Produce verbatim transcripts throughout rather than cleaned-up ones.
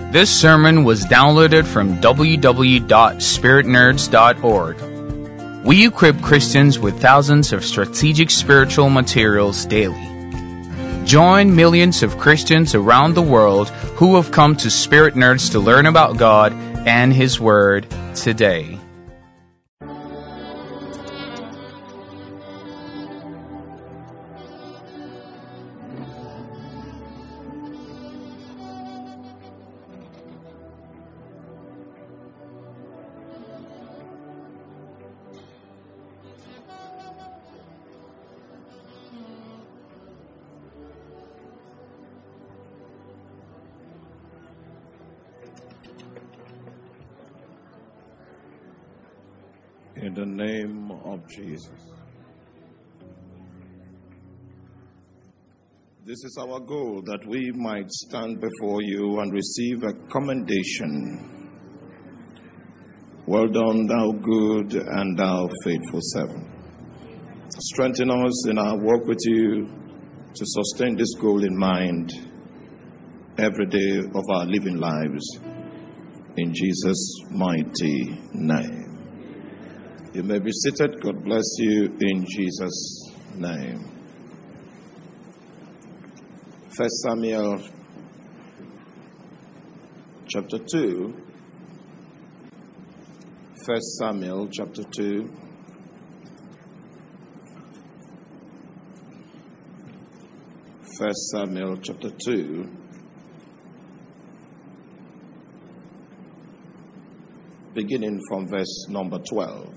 This sermon was downloaded from w w w dot spirit nerds dot org. We equip Christians with thousands of strategic spiritual materials daily. Join millions of Christians around the world who have come to Spirit Nerds to learn about God and His Word today. In the name of Jesus. This is our goal, that we might stand before you and receive a commendation. Well done, thou good and thou faithful servant. Strengthen us in our work with you to sustain this goal in mind every day of our living lives. In Jesus' mighty name. You may be seated. God bless you in Jesus' name. First Samuel chapter two. First Samuel chapter two. First Samuel chapter two. Beginning from verse number twelve.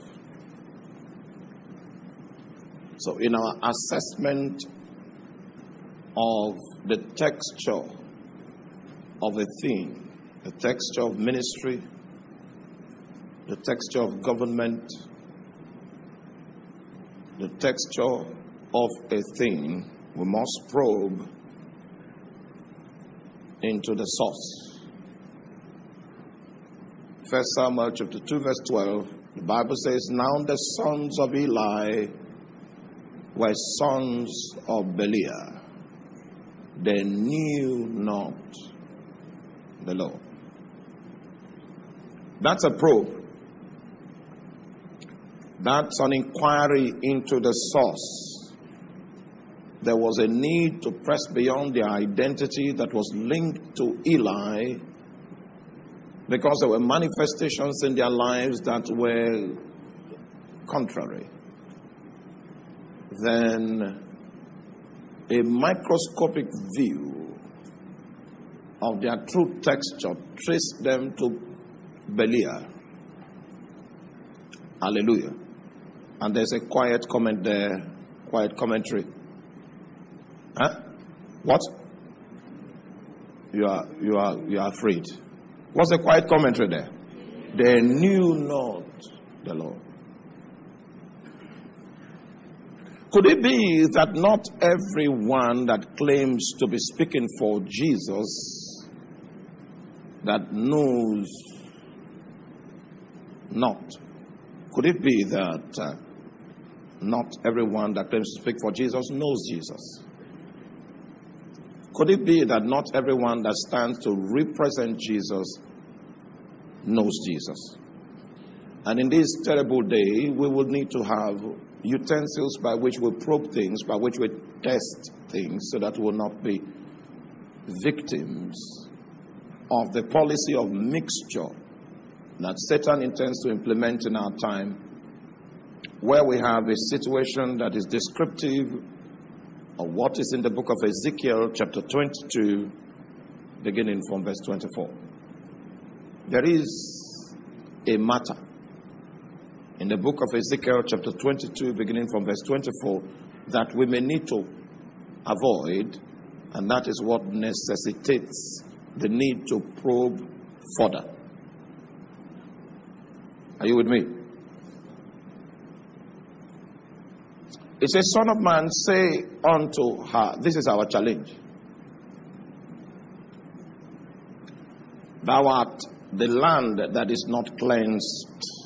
So in our assessment of the texture of a thing, the texture of ministry, the texture of government, the texture of a thing, we must probe into the source. First Samuel chapter two verse twelve, the Bible says, "Now the sons of Eli were sons of Belial. They knew not the Lord." That's a probe. That's an inquiry into the source. There was a need to press beyond the identity that was linked to Eli, because there were manifestations in their lives that were contrary. Then a microscopic view of their true texture traced them to Belial. Hallelujah. And there's a quiet comment there, quiet commentary. Huh? What? You are you are you are afraid. What's the quiet commentary there? They knew not the Lord. Could it be that not everyone that claims to be speaking for Jesus that knows not? Could it be that uh, not everyone that claims to speak for Jesus knows Jesus? Could it be that not everyone that stands to represent Jesus knows Jesus? And in this terrible day, we will need to have utensils by which we probe things, by which we test things, so that we will not be victims of the policy of mixture that Satan intends to implement in our time, where we have a situation that is descriptive of what is in the book of Ezekiel chapter twenty-two, beginning from verse twenty-four. There is a matter in the book of Ezekiel chapter twenty-two, beginning from verse twenty-four, that we may need to avoid, and that is what necessitates the need to probe further. Are you with me? It says, "Son of man, say unto her," this is our challenge, "Thou art the land that is not cleansed,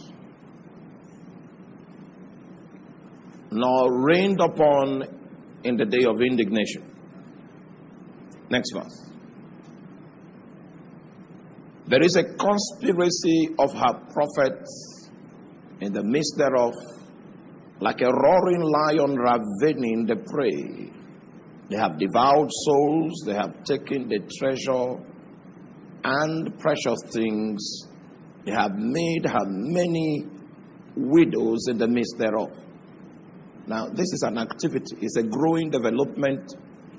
nor rained upon in the day of indignation." Next verse. There is a conspiracy of her prophets in the midst thereof, like a roaring lion ravening the prey. They have devoured souls, they have taken the treasure and precious things. They have made her many widows in the midst thereof. Now, this is an activity, it's a growing development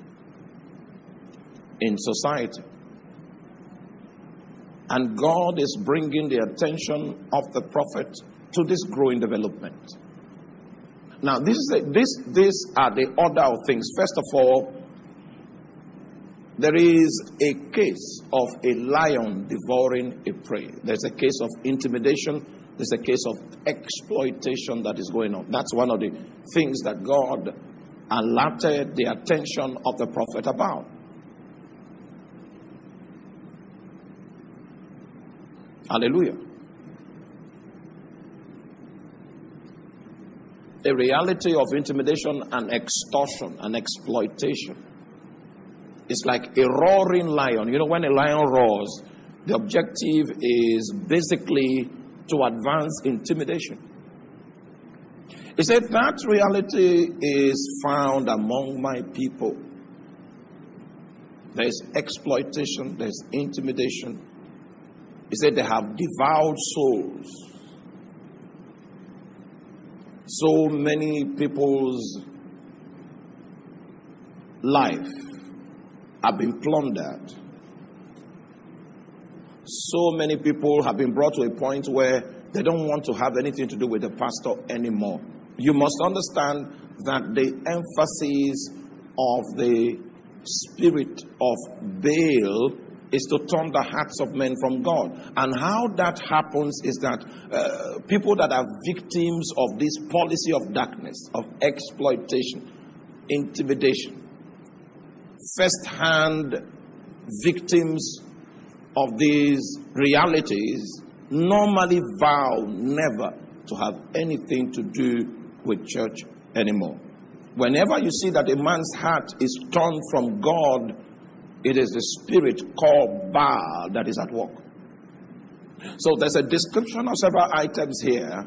in society. And God is bringing the attention of the prophet to this growing development. Now, this is a, this, these are the order of things. First of all, there is a case of a lion devouring a prey. There's a case of intimidation. There's a case of exploitation that is going on. That's one of the things that God alerted the attention of the prophet about. Hallelujah. A reality of intimidation and extortion and exploitation. It's like a roaring lion. You know, when a lion roars, the objective is basically to advance intimidation. He said that reality is found among my people. There's exploitation, there's intimidation. He said they have devoured souls. So many people's life have been plundered. So many people have been brought to a point where they don't want to have anything to do with the pastor anymore. You must understand that the emphasis of the spirit of Baal is to turn the hearts of men from God. And how that happens is that uh, people that are victims of this policy of darkness, of exploitation, intimidation, first-hand victims of these realities normally vow never to have anything to do with church anymore. Whenever you see that a man's heart is turned from God, it is the spirit called Baal that is at work. So there's a description of several items here.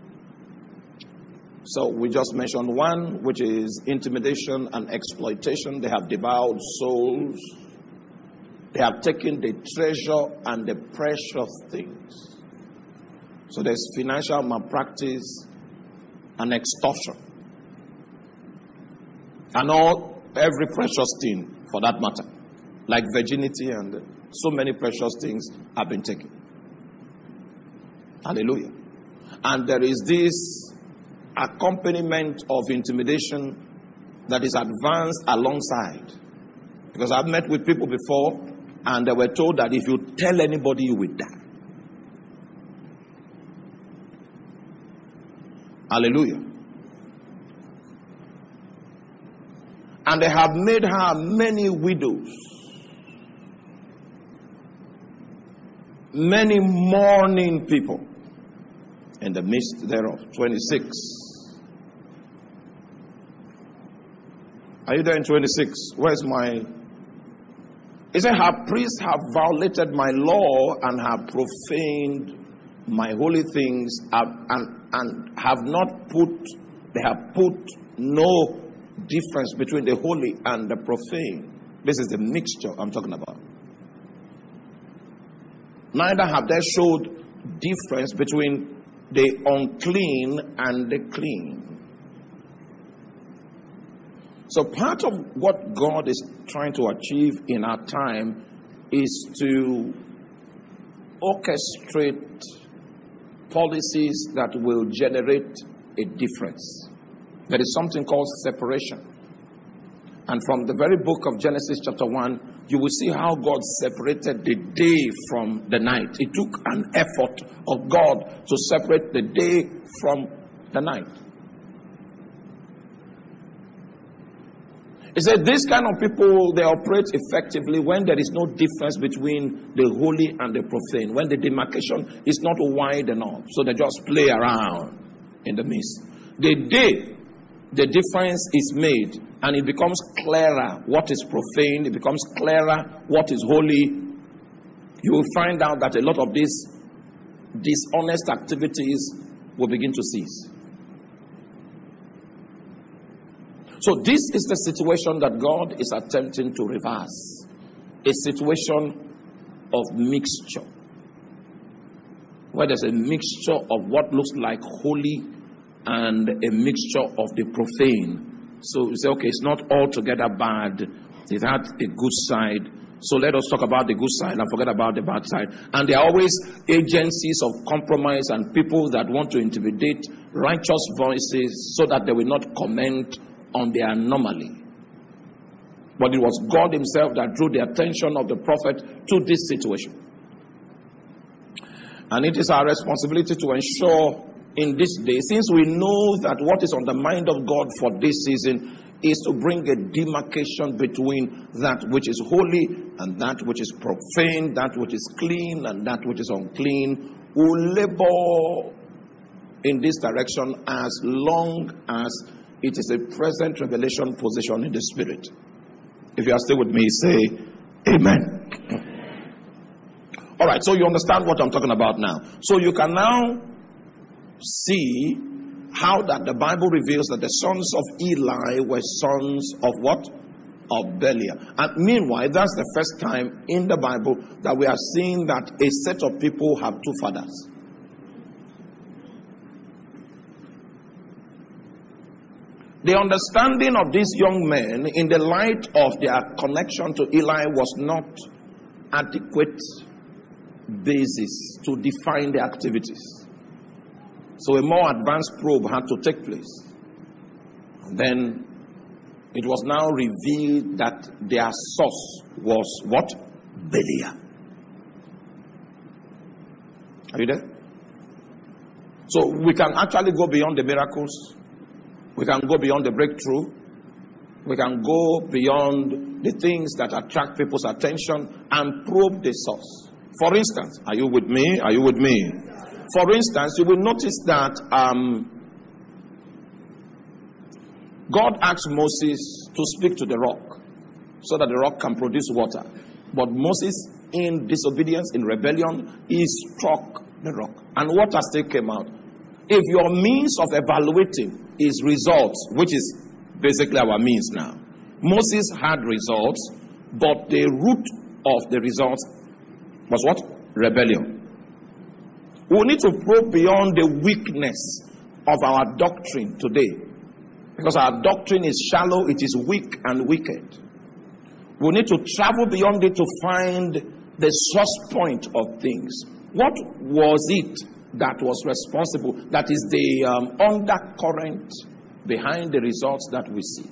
So we just mentioned one, which is intimidation and exploitation. They have devoured souls. They have taken the treasure and the precious things. So there's financial malpractice and extortion. And all, every precious thing for that matter. Like virginity and so many precious things have been taken. Hallelujah. And there is this accompaniment of intimidation that is advanced alongside. Because I've met with people before and they were told that if you tell anybody, you will die. Hallelujah. And they have made her many widows. Many mourning people in the midst thereof. twenty-six. Are you there in twenty-six? Where's my... It said, her priests have violated my law and have profaned my holy things and, and, and have not put, they have put no difference between the holy and the profane. This is the mixture I'm talking about. Neither have they showed difference between the unclean and the clean. So part of what God is trying to achieve in our time is to orchestrate policies that will generate a difference. There is something called separation. And from the very book of Genesis chapter one, you will see how God separated the day from the night. It took an effort of God to separate the day from the night. He said this kind of people, they operate effectively when there is no difference between the holy and the profane. When the demarcation is not wide enough. So they just play around in the midst. The day the difference is made and it becomes clearer what is profane, it becomes clearer what is holy, you will find out that a lot of these dishonest activities will begin to cease. So this is the situation that God is attempting to reverse. A situation of mixture. Where there's a mixture of what looks like holy and a mixture of the profane. So you say, okay, it's not altogether bad. It had a good side. So let us talk about the good side and forget about the bad side. And there are always agencies of compromise and people that want to intimidate righteous voices so that they will not comment on the anomaly. But it was God himself that drew the attention of the prophet to this situation. And it is our responsibility to ensure in this day, since we know that what is on the mind of God for this season is to bring a demarcation between that which is holy and that which is profane, that which is clean and that which is unclean. We will labor in this direction as long as it is a present revelation position in the Spirit. If you are still with me, say amen. All right, so you understand what I'm talking about now. So you can now see how that the Bible reveals that the sons of Eli were sons of what? Of Belial. And meanwhile, that's the first time in the Bible that we are seeing that a set of people have two fathers. The understanding of these young men in the light of their connection to Eli was not adequate basis to define their activities. So a more advanced probe had to take place. And then it was now revealed that their source was what? Belial. Are you there? So we can actually go beyond the miracles. We can go beyond the breakthrough. We can go beyond the things that attract people's attention and probe the source. For instance, are you with me? Are you with me? For instance, you will notice that um, God asked Moses to speak to the rock so that the rock can produce water. But Moses, in disobedience, in rebellion, he struck the rock. And water still came out. If your means of evaluating is results, which is basically our means now, Moses had results, but the root of the results was what? Rebellion. We need to probe beyond the weakness of our doctrine today. Because our doctrine is shallow, it is weak and wicked. We need to travel beyond it to find the source point of things. What was it that was responsible? That is the um, undercurrent behind the results that we see.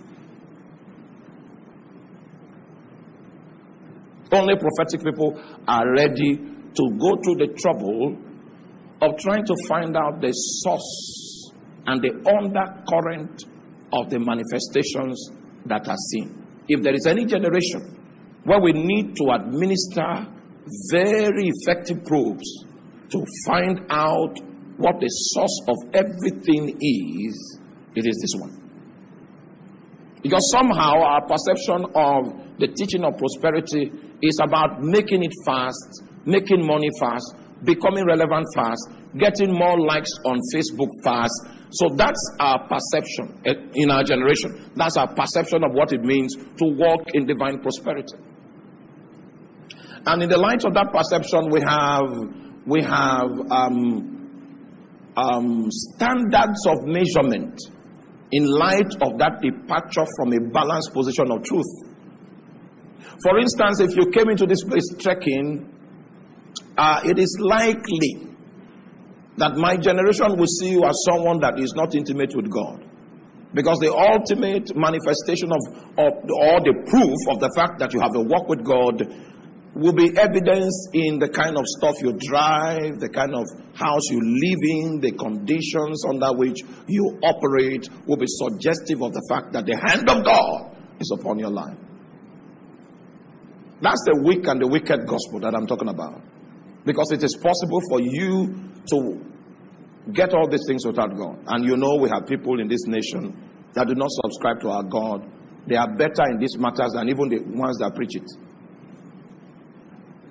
Only prophetic people are ready to go through the trouble of trying to find out the source and the undercurrent of the manifestations that are seen. If there is any generation where we need to administer very effective probes to find out what the source of everything is, it is this one. Because somehow our perception of the teaching of prosperity is about making it fast, making money fast, becoming relevant fast, getting more likes on Facebook fast. So that's our perception in our generation. That's our perception of what it means to walk in divine prosperity. And in the light of that perception, we have we have um, um, standards of measurement in light of that departure from a balanced position of truth. For instance, if you came into this place trekking, uh, it is likely that my generation will see you as someone that is not intimate with God. Because the ultimate manifestation of, of or the proof of the fact that you have a walk with God will be evidenced in the kind of stuff you drive, the kind of house you live in, the conditions under which you operate will be suggestive of the fact that the hand of God is upon your life. That's the weak and the wicked gospel that I'm talking about. Because it is possible for you to get all these things without God. And you know we have people in this nation that do not subscribe to our God. They are better in these matters than even the ones that preach it.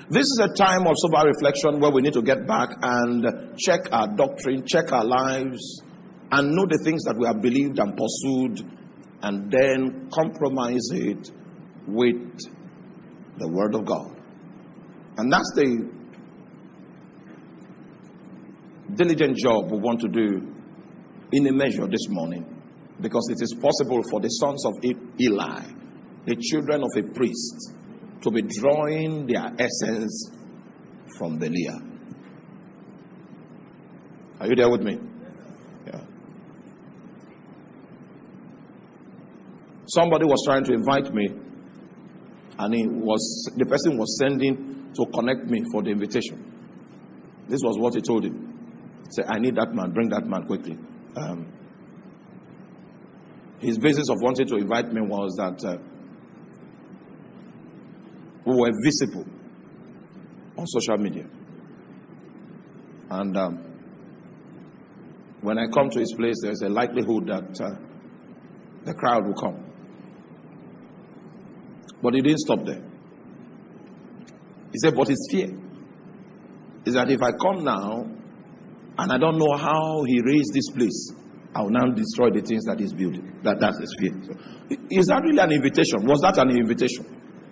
This is a time of sober reflection where we need to get back and check our doctrine, check our lives, and know the things that we have believed and pursued, and then compromise it with the Word of God. And that's the diligent job we want to do in a measure this morning, because it is possible for the sons of Eli, the children of a priest, to be drawing their essence from the Leah. Are you there with me? Yeah. Somebody was trying to invite me, and he was the person was sending to connect me for the invitation. This was what he told him. He said, I need that man, bring that man quickly. Um, his basis of wanting to invite me was that uh, we were visible on social media. And um, when I come to his place, there's a likelihood that uh, the crowd will come. But he didn't stop there. He said, but his fear is that if I come now and I don't know how he raised this place, I will now destroy the things that he's building. That, that's his fear. So, is that really an invitation? Was that an invitation?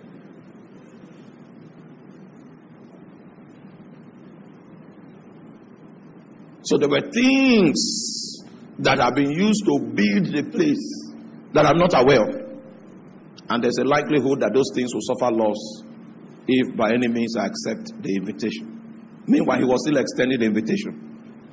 So there were things that have been used to build the place that I'm not aware of. And there's a likelihood that those things will suffer loss if by any means I accept the invitation. Meanwhile, he was still extending the invitation.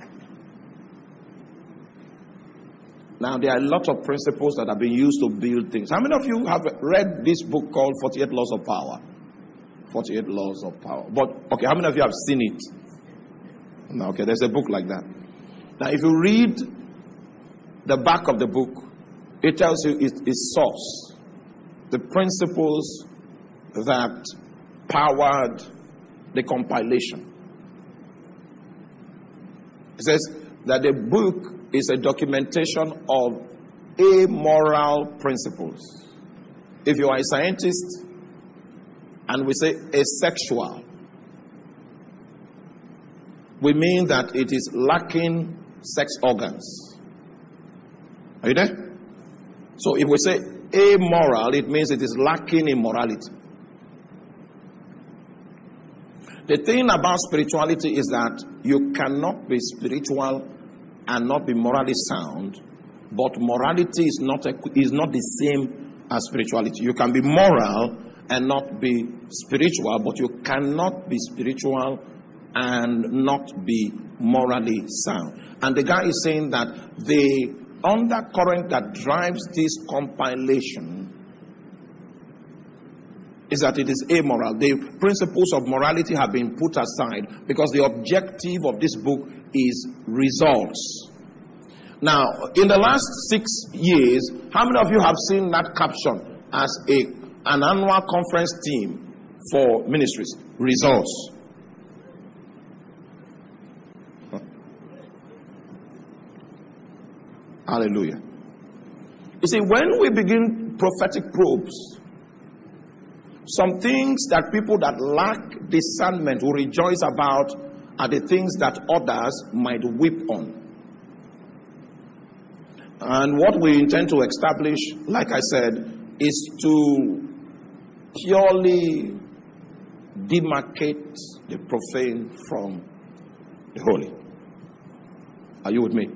Now, there are a lot of principles that have been used to build things. How many of you have read this book called forty-eight Laws of Power? forty-eight Laws of Power. But, okay, how many of you have seen it? No, okay, there's a book like that. Now, if you read the back of the book, it tells you its, its source, the principles that powered the compilation. It says that the book is a documentation of amoral principles. If you are a scientist and we say asexual, we mean that it is lacking sex organs. Are you there? So if we say amoral, it means it is lacking in morality. The thing about spirituality is that you cannot be spiritual and not be morally sound, but morality is not a, is not the same as spirituality. You can be moral and not be spiritual, but you cannot be spiritual and not be morally sound. And the guy is saying that the undercurrent that drives this compilation is that it is amoral. The principles of morality have been put aside because the objective of this book is results. Now, in the last six years, how many of you have seen that caption as a an annual conference theme for ministries? Results. Huh. Hallelujah. You see, when we begin prophetic probes, some things that people that lack discernment will rejoice about are the things that others might weep on. And what we intend to establish, like I said, is to purely demarcate the profane from the holy. Are you with me?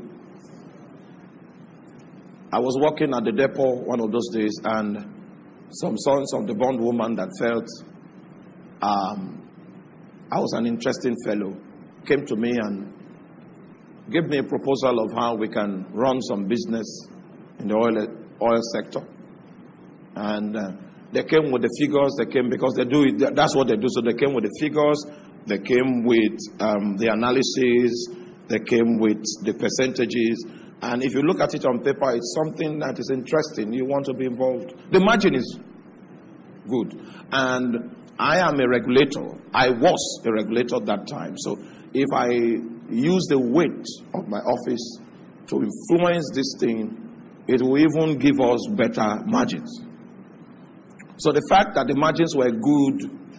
I was working at the depot one of those days, and some sons of the bondwoman that felt um, I was an interesting fellow came to me and gave me a proposal of how we can run some business in the oil oil sector. And uh, they came with the figures. They came because they do it. That's what they do. So they came with the figures. They came with um, the analysis. They came with the percentages. And if you look at it on paper, it's something that is interesting. You want to be involved. The margin is good. And I am a regulator. I was a regulator at that time. So if I use the weight of my office to influence this thing, it will even give us better margins. So the fact that the margins were good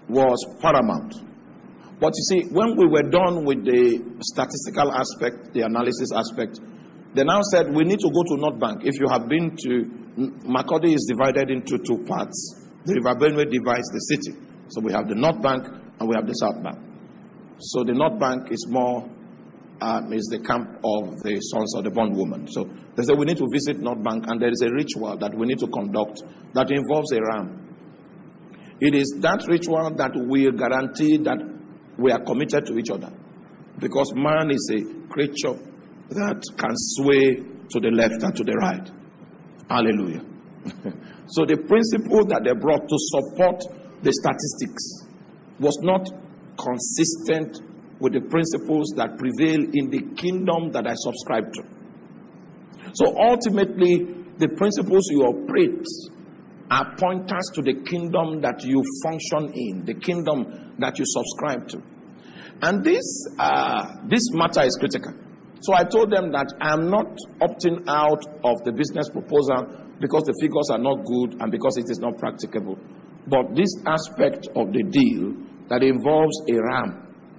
was paramount. But you see, when we were done with the statistical aspect, the analysis aspect, they now said we need to go to North Bank. If you have been to, Makurdi is divided into two parts. The River Benue divides the city. So we have the North Bank and we have the South Bank. So the North Bank is more, um, is the camp of the sons of the bondwoman. So they said we need to visit North Bank, and there is a ritual that we need to conduct that involves a ram. It is that ritual that will guarantee that we are committed to each other. Because man is a creature that can sway to the left and to the right. Hallelujah. So the principle that they brought to support the statistics was not consistent with the principles that prevail in the kingdom that I subscribe to. So ultimately, the principles you operate are pointers to the kingdom that you function in, the kingdom that you subscribe to. And this uh, this matter is critical. So I told them that I'm not opting out of the business proposal because the figures are not good and because it is not practicable. But this aspect of the deal that involves a ram.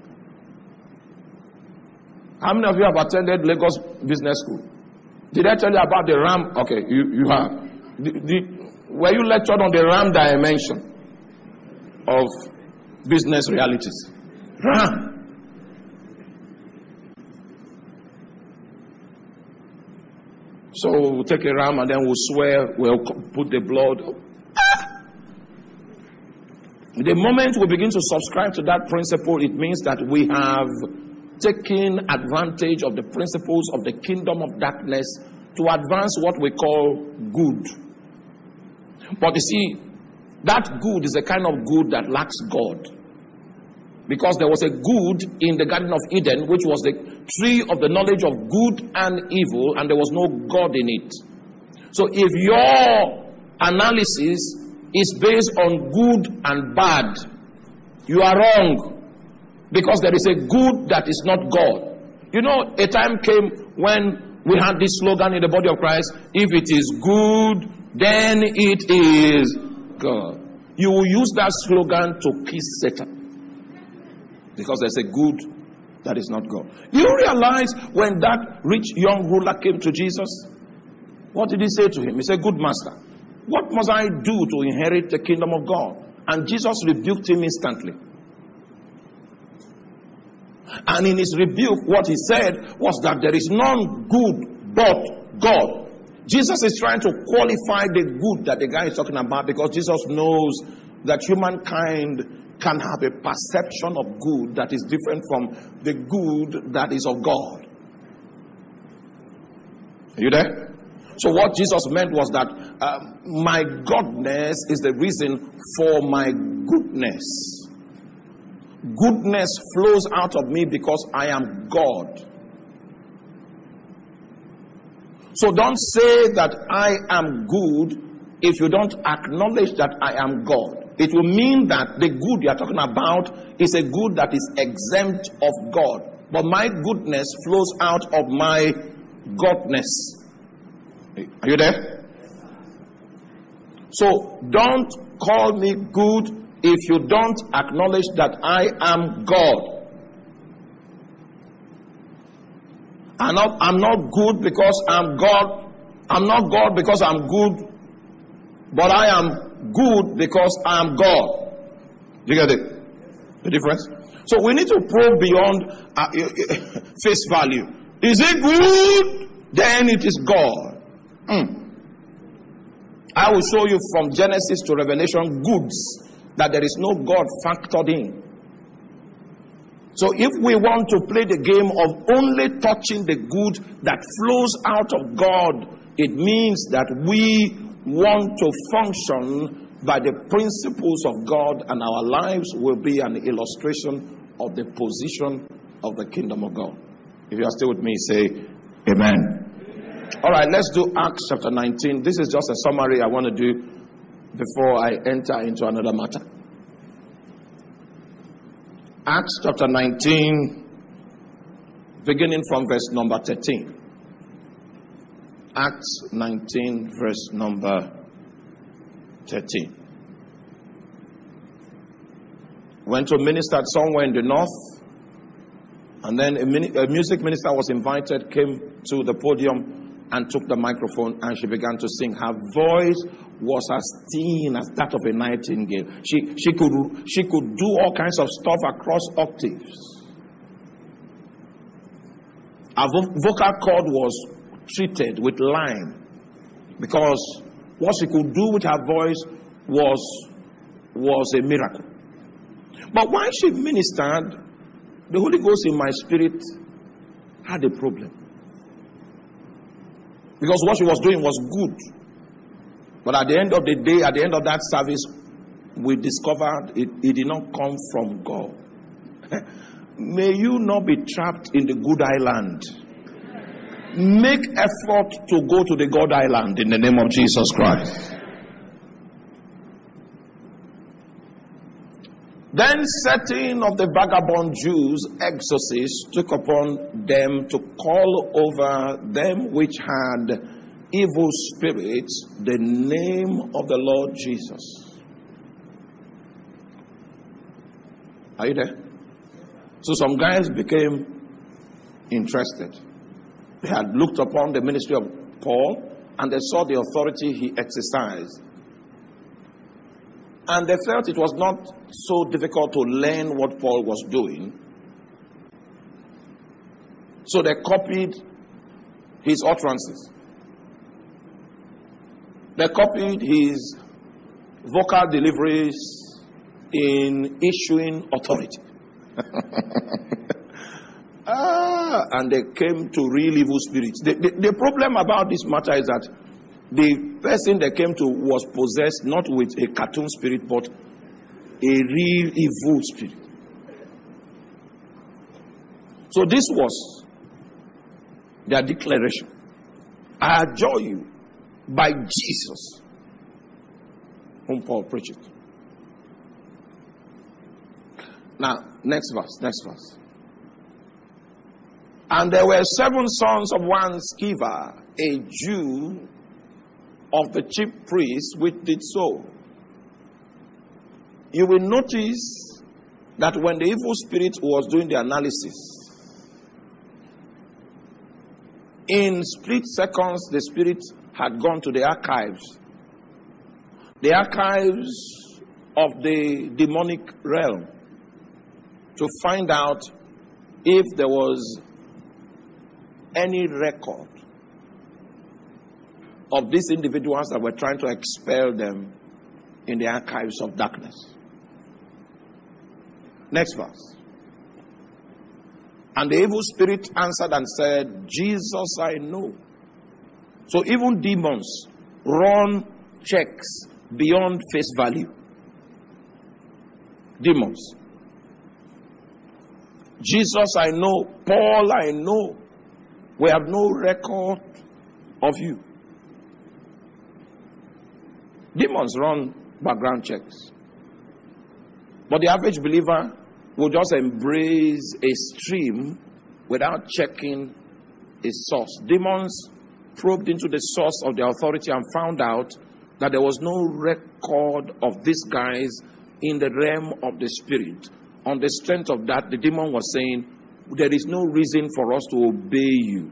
How many of you have attended Lagos Business School? Did I tell you about the ram? Okay, you, you have. The, the, were you lectured on the ram dimension of business realities? Ram. So we'll take a ram and then we'll swear, we'll put the blood. Ah! The moment we begin to subscribe to that principle, it means that we have taken advantage of the principles of the kingdom of darkness to advance what we call good. But you see, that good is a kind of good that lacks God. Because there was a good in the Garden of Eden, which was the tree of the knowledge of good and evil, and there was no God in it. So if your analysis is based on good and bad, you are wrong. Because there is a good that is not God. You know, a time came when we had this slogan in the body of Christ: if it is good, then it is God. You will use that slogan to kiss Satan. Because there's a good that is not God. You realize when that rich young ruler came to Jesus, what did he say to him? He said, "Good master, what must I do to inherit the kingdom of God?" And Jesus rebuked him instantly. And in his rebuke, what he said was that there is none good but God. Jesus is trying to qualify the good that the guy is talking about, because Jesus knows that humankind can have a perception of good that is different from the good that is of God. Are you there? So what Jesus meant was that uh, my godness is the reason for my goodness. Goodness flows out of me because I am God. So don't say that I am good if you don't acknowledge that I am God. It will mean that the good you are talking about is a good that is exempt of God. But my goodness flows out of my godness. Are you there? So don't call me good if you don't acknowledge that I am God. I'm not, I'm not good because I'm God. I'm not God because I'm good. But I am good because I am God. You get it? The difference? So we need to probe beyond uh, face value. Is it good? Then it is God. Mm. I will show you from Genesis to Revelation goods that there is no God factored in. So if we want to play the game of only touching the good that flows out of God, it means that we want to function by the principles of God, and our lives will be an illustration of the position of the kingdom of God. If you are still with me, say amen. All right, let's do Acts chapter nineteen. This is just a summary I want to do before I enter into another matter. Acts chapter nineteen, beginning from verse number thirteen. Acts nineteen, verse number thirteen. went to minister somewhere in the north. And then a, mini- a music minister was invited, came to the podium and took the microphone, and she began to sing. Her voice was as thin as that of a nightingale. She, she, could, she could do all kinds of stuff across octaves. Her vo- vocal cord was treated with lime because what she could do with her voice was, was a miracle. But while she ministered, the Holy Ghost in my spirit had a problem. Because what she was doing was good. But at the end of the day, at the end of that service, we discovered it, it did not come from God. May you not be trapped in the good island. Make effort to go to the God island in the name of Jesus Christ. Then certain of the vagabond Jews, exorcists, took upon them to call over them which had evil spirits the name of the Lord Jesus. Are you there? So some guys became interested. They had looked upon the ministry of Paul and they saw the authority he exercised. And they felt it was not so difficult to learn what Paul was doing. So they copied his utterances. They copied his vocal deliveries in issuing authority. ah, and they came to real evil spirits. The, the, the problem about this matter is that the person they came to was possessed not with a cartoon spirit, but a real evil spirit. So this was their declaration. I adjure you by Jesus, whom Paul preached. Now, next verse, next verse. And there were seven sons of one Sceva, a Jew of the chief priests, which did so. You will notice that when the evil spirit was doing the analysis, in split seconds, the spirit had gone to the archives. The archives of the demonic realm to find out if there was any record of these individuals that were trying to expel them in the archives of darkness. Next verse. And the evil spirit answered and said, Jesus I know. So even demons run checks beyond face value. Demons. Jesus I know. Paul I know. We have no record of you. Demons run background checks. But the average believer will just embrace a stream without checking its source. Demons probed into the source of their authority and found out that there was no record of these guys in the realm of the spirit. On the strength of that, the demon was saying, there is no reason for us to obey you.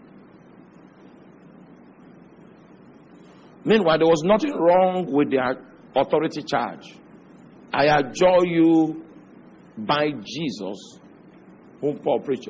Meanwhile, there was nothing wrong with their authority charge. I adjure you by Jesus, whom Paul preached.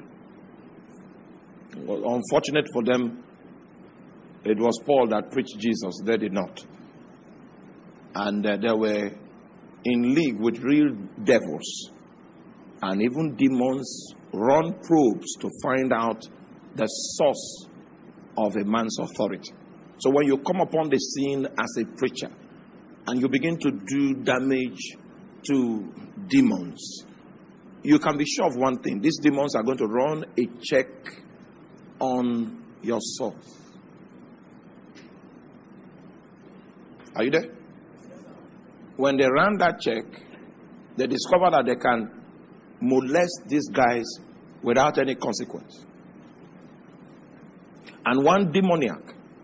Well, unfortunate for them, it was Paul that preached Jesus. They did not. And uh, they were in league with real devils. And even demons run probes to find out the source of a man's authority. So when you come upon the scene as a preacher and you begin to do damage to demons, you can be sure of one thing. These demons are going to run a check on your source. Are you there? When they ran that check, they discovered that they can molest these guys without any consequence. And one demoniac,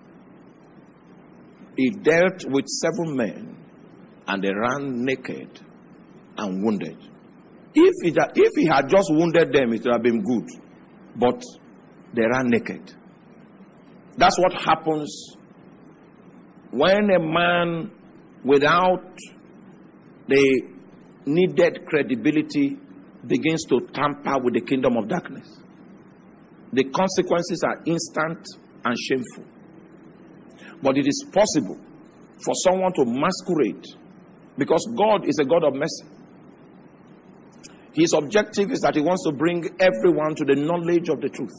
he dealt with seven men and they ran naked and wounded. If he, if he had just wounded them, it would have been good. But they ran naked. That's what happens when a man without the needed credibility begins to tamper with the kingdom of darkness. The consequences are instant and shameful. But it is possible for someone to masquerade, because God is a God of mercy. His objective is that he wants to bring everyone to the knowledge of the truth.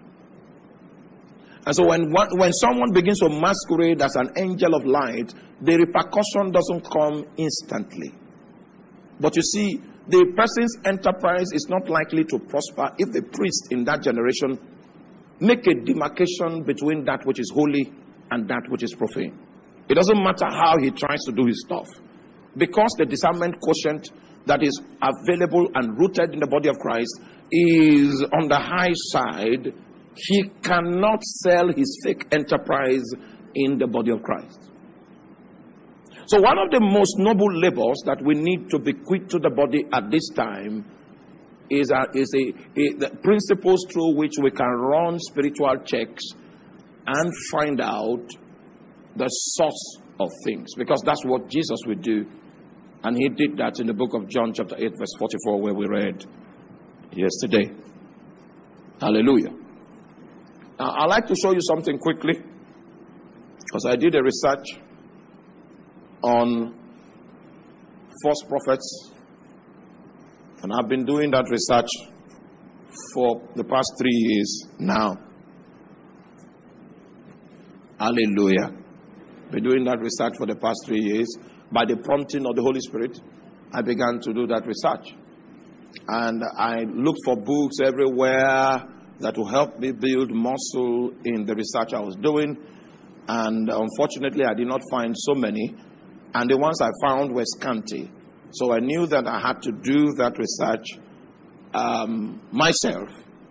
And so when one, when someone begins to masquerade as an angel of light, the repercussion doesn't come instantly. But you see, the person's enterprise is not likely to prosper if the priest in that generation make a demarcation between that which is holy and that which is profane. It doesn't matter how he tries to do his stuff. Because the discernment quotient that is available and rooted in the body of Christ is on the high side, he cannot sell his fake enterprise in the body of Christ. So one of the most noble labors that we need to bequeath to the body at this time is a, is a, a the principles through which we can run spiritual checks and find out the source of things. Because that's what Jesus would do. And he did that in the book of John chapter eight verse forty-four, where we read yesterday. Hallelujah. Now, I'd like to show you something quickly, because I did a research on false prophets, and I've been doing that research for the past three years now. Hallelujah. Been doing that research for the past three years. By the prompting of the Holy Spirit, I began to do that research. And I looked for books everywhere that will help me build muscle in the research I was doing. And unfortunately, I did not find so many. And the ones I found were scanty. So I knew that I had to do that research um, myself.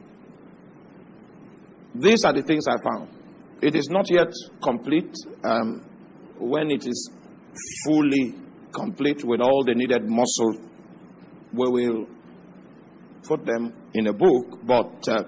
These are the things I found. It is not yet complete. Um, when it is fully complete with all the needed muscle, we will put them in a book. But uh,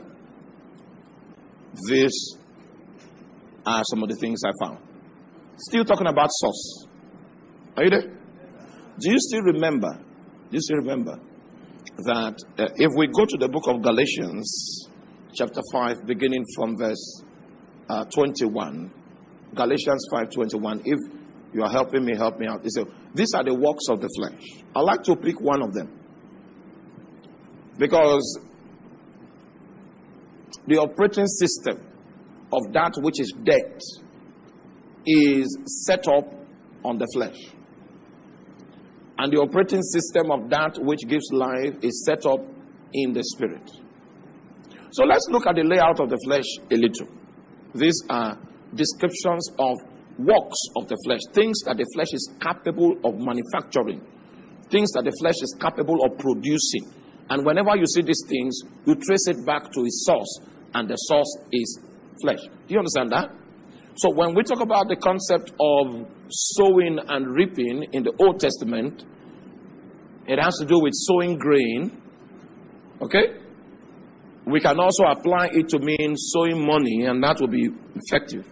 these are some of the things I found. Still talking about source. Are you there? Do you still remember? Do you still remember that uh, if we go to the book of Galatians, chapter five, beginning from verse uh, twenty-one, Galatians five twenty-one. If you are helping me, help me out. It says, these are the works of the flesh. I'd like to pick one of them, because the operating system of that which is dead is set up on the flesh. And the operating system of that which gives life is set up in the spirit. So let's look at the layout of the flesh a little. These are descriptions of works of the flesh, things that the flesh is capable of manufacturing, things that the flesh is capable of producing. And whenever you see these things, you trace it back to its source, and the source is flesh. Do you understand that? So when we talk about the concept of sowing and reaping in the Old Testament, it has to do with sowing grain. Okay? We can also apply it to mean sowing money, and that will be effective.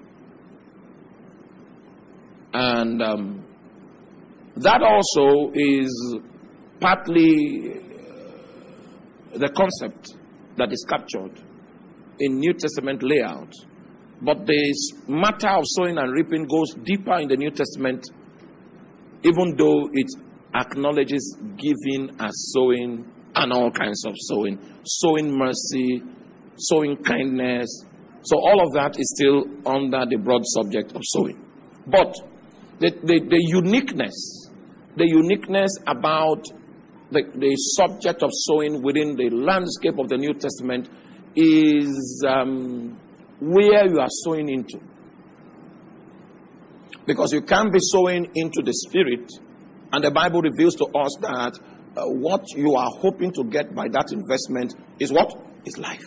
And um, that also is partly the concept that is captured in New Testament layout. But the matter of sowing and reaping goes deeper in the New Testament, even though it acknowledges giving as sowing and all kinds of sowing. Sowing mercy, sowing kindness. So all of that is still under the broad subject of sowing. But the, the, the uniqueness, the uniqueness about the, the subject of sowing within the landscape of the New Testament is um, where you are sowing into. Because you can't be sowing into the Spirit, and the Bible reveals to us that uh, what you are hoping to get by that investment is what? Is life.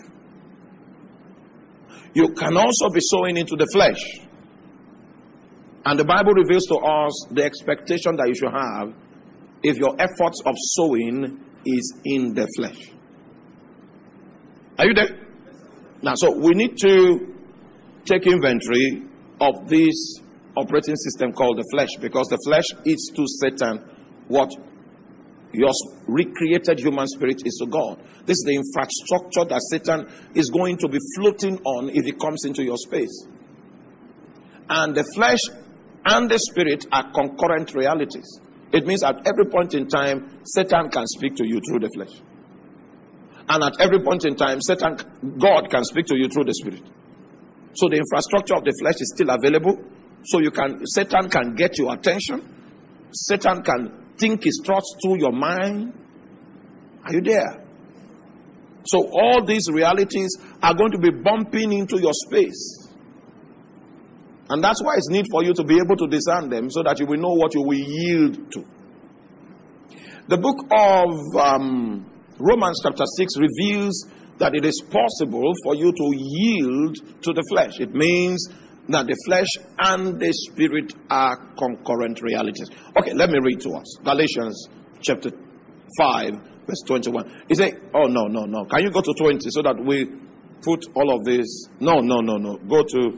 You can also be sowing into the flesh. And the Bible reveals to us the expectation that you should have if your efforts of sowing is in the flesh. Are you there? Now, so we need to take inventory of this operating system called the flesh, because the flesh is to Satan what your recreated human spirit is to God. This is the infrastructure that Satan is going to be floating on if he comes into your space. And the flesh and the spirit are concurrent realities. It means at every point in time, Satan can speak to you through the flesh. And at every point in time, Satan, God can speak to you through the spirit. So the infrastructure of the flesh is still available. So you can, Satan can get your attention. Satan can think his thoughts through your mind. Are you there? So all these realities are going to be bumping into your space. And that's why it's need for you to be able to discern them so that you will know what you will yield to. The book of um, Romans chapter six reveals that it is possible for you to yield to the flesh. It means that the flesh and the spirit are concurrent realities. Okay, let me read to us. Galatians chapter five, verse twenty-one. He said, oh, no, no, no. Can you go to twenty so that we put all of this? No, no, no, no. Go to...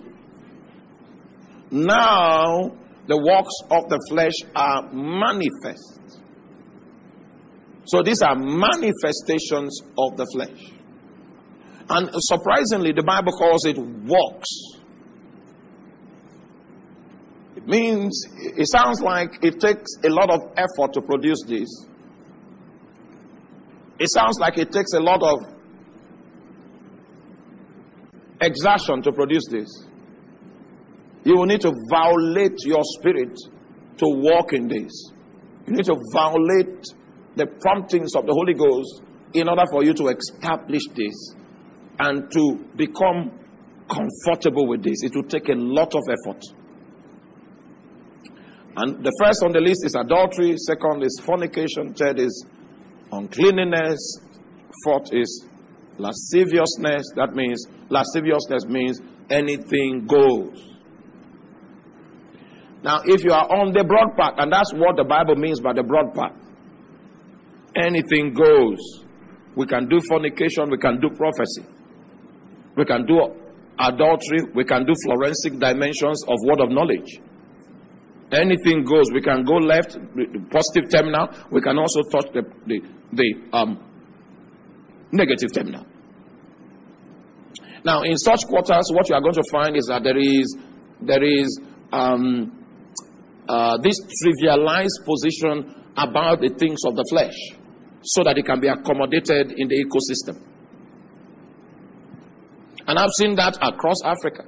Now, the works of the flesh are manifest. So these are manifestations of the flesh. And surprisingly, the Bible calls it works. It means, it sounds like it takes a lot of effort to produce this. It sounds like it takes a lot of exertion to produce this. You will need to violate your spirit to walk in this. You need to violate the promptings of the Holy Ghost in order for you to establish this and to become comfortable with this. It will take a lot of effort. And the first on the list is adultery. Second is fornication. Third is uncleanness. Fourth is lasciviousness. That means, lasciviousness means anything goes. Now, if you are on the broad path, and that's what the Bible means by the broad path, anything goes. We can do fornication, we can do prophecy, we can do adultery, we can do forensic dimensions of word of knowledge. Anything goes. We can go left, the positive terminal. We can also touch the the, the um, negative terminal. Now, in such quarters, what you are going to find is that there is there is um, uh, this trivialized position about the things of the flesh, so that it can be accommodated in the ecosystem. And I've seen that across Africa.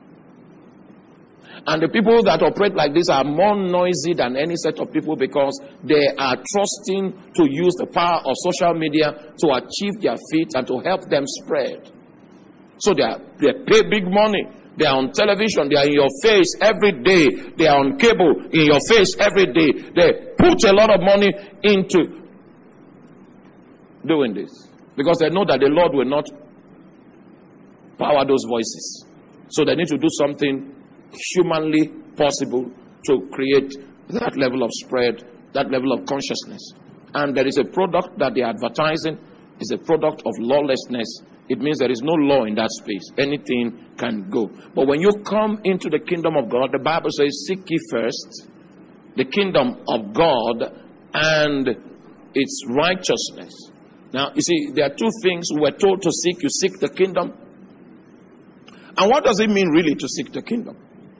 And the people that operate like this are more noisy than any set of people because they are trusting to use the power of social media to achieve their feat and to help them spread. So they, are, they pay big money. They are on television. They are in your face every day. They are on cable in your face every day. They put a lot of money into doing this because they know that the Lord will not power those voices. So they need to do something humanly possible to create that level of spread, that level of consciousness. And there is a product that they are advertising, is a product of lawlessness. It means there is no law in that space. Anything can go. But when you come into the kingdom of God, the Bible says, seek ye first the kingdom of God and its righteousness. Now, you see, there are two things we were told to seek. You seek the kingdom. And what does it mean really to seek the kingdom?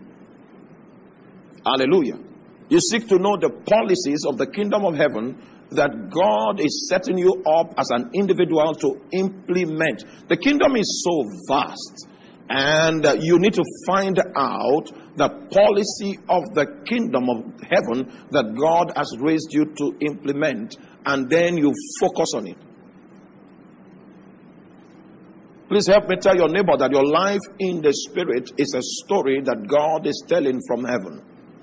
Hallelujah. You seek to know the policies of the kingdom of heaven that God is setting you up as an individual to implement. The kingdom is so vast, and uh, you need to find out the policy of the kingdom of heaven that God has raised you to implement, and then you focus on it. Please help me tell your neighbor that your life in the Spirit is a story that God is telling from heaven.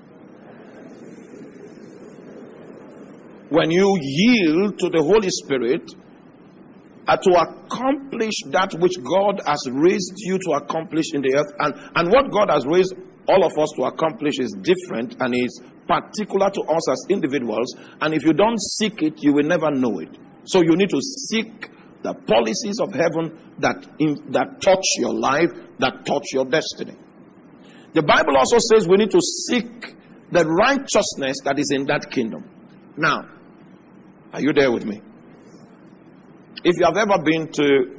When you yield to the Holy Spirit uh, to accomplish that which God has raised you to accomplish in the earth, and, and what God has raised all of us to accomplish is different and is particular to us as individuals, and if you don't seek it, you will never know it. So you need to seek the policies of heaven that, in, that touch your life, that touch your destiny. The Bible also says we need to seek the righteousness that is in that kingdom. Now, are you there with me? If you have ever been to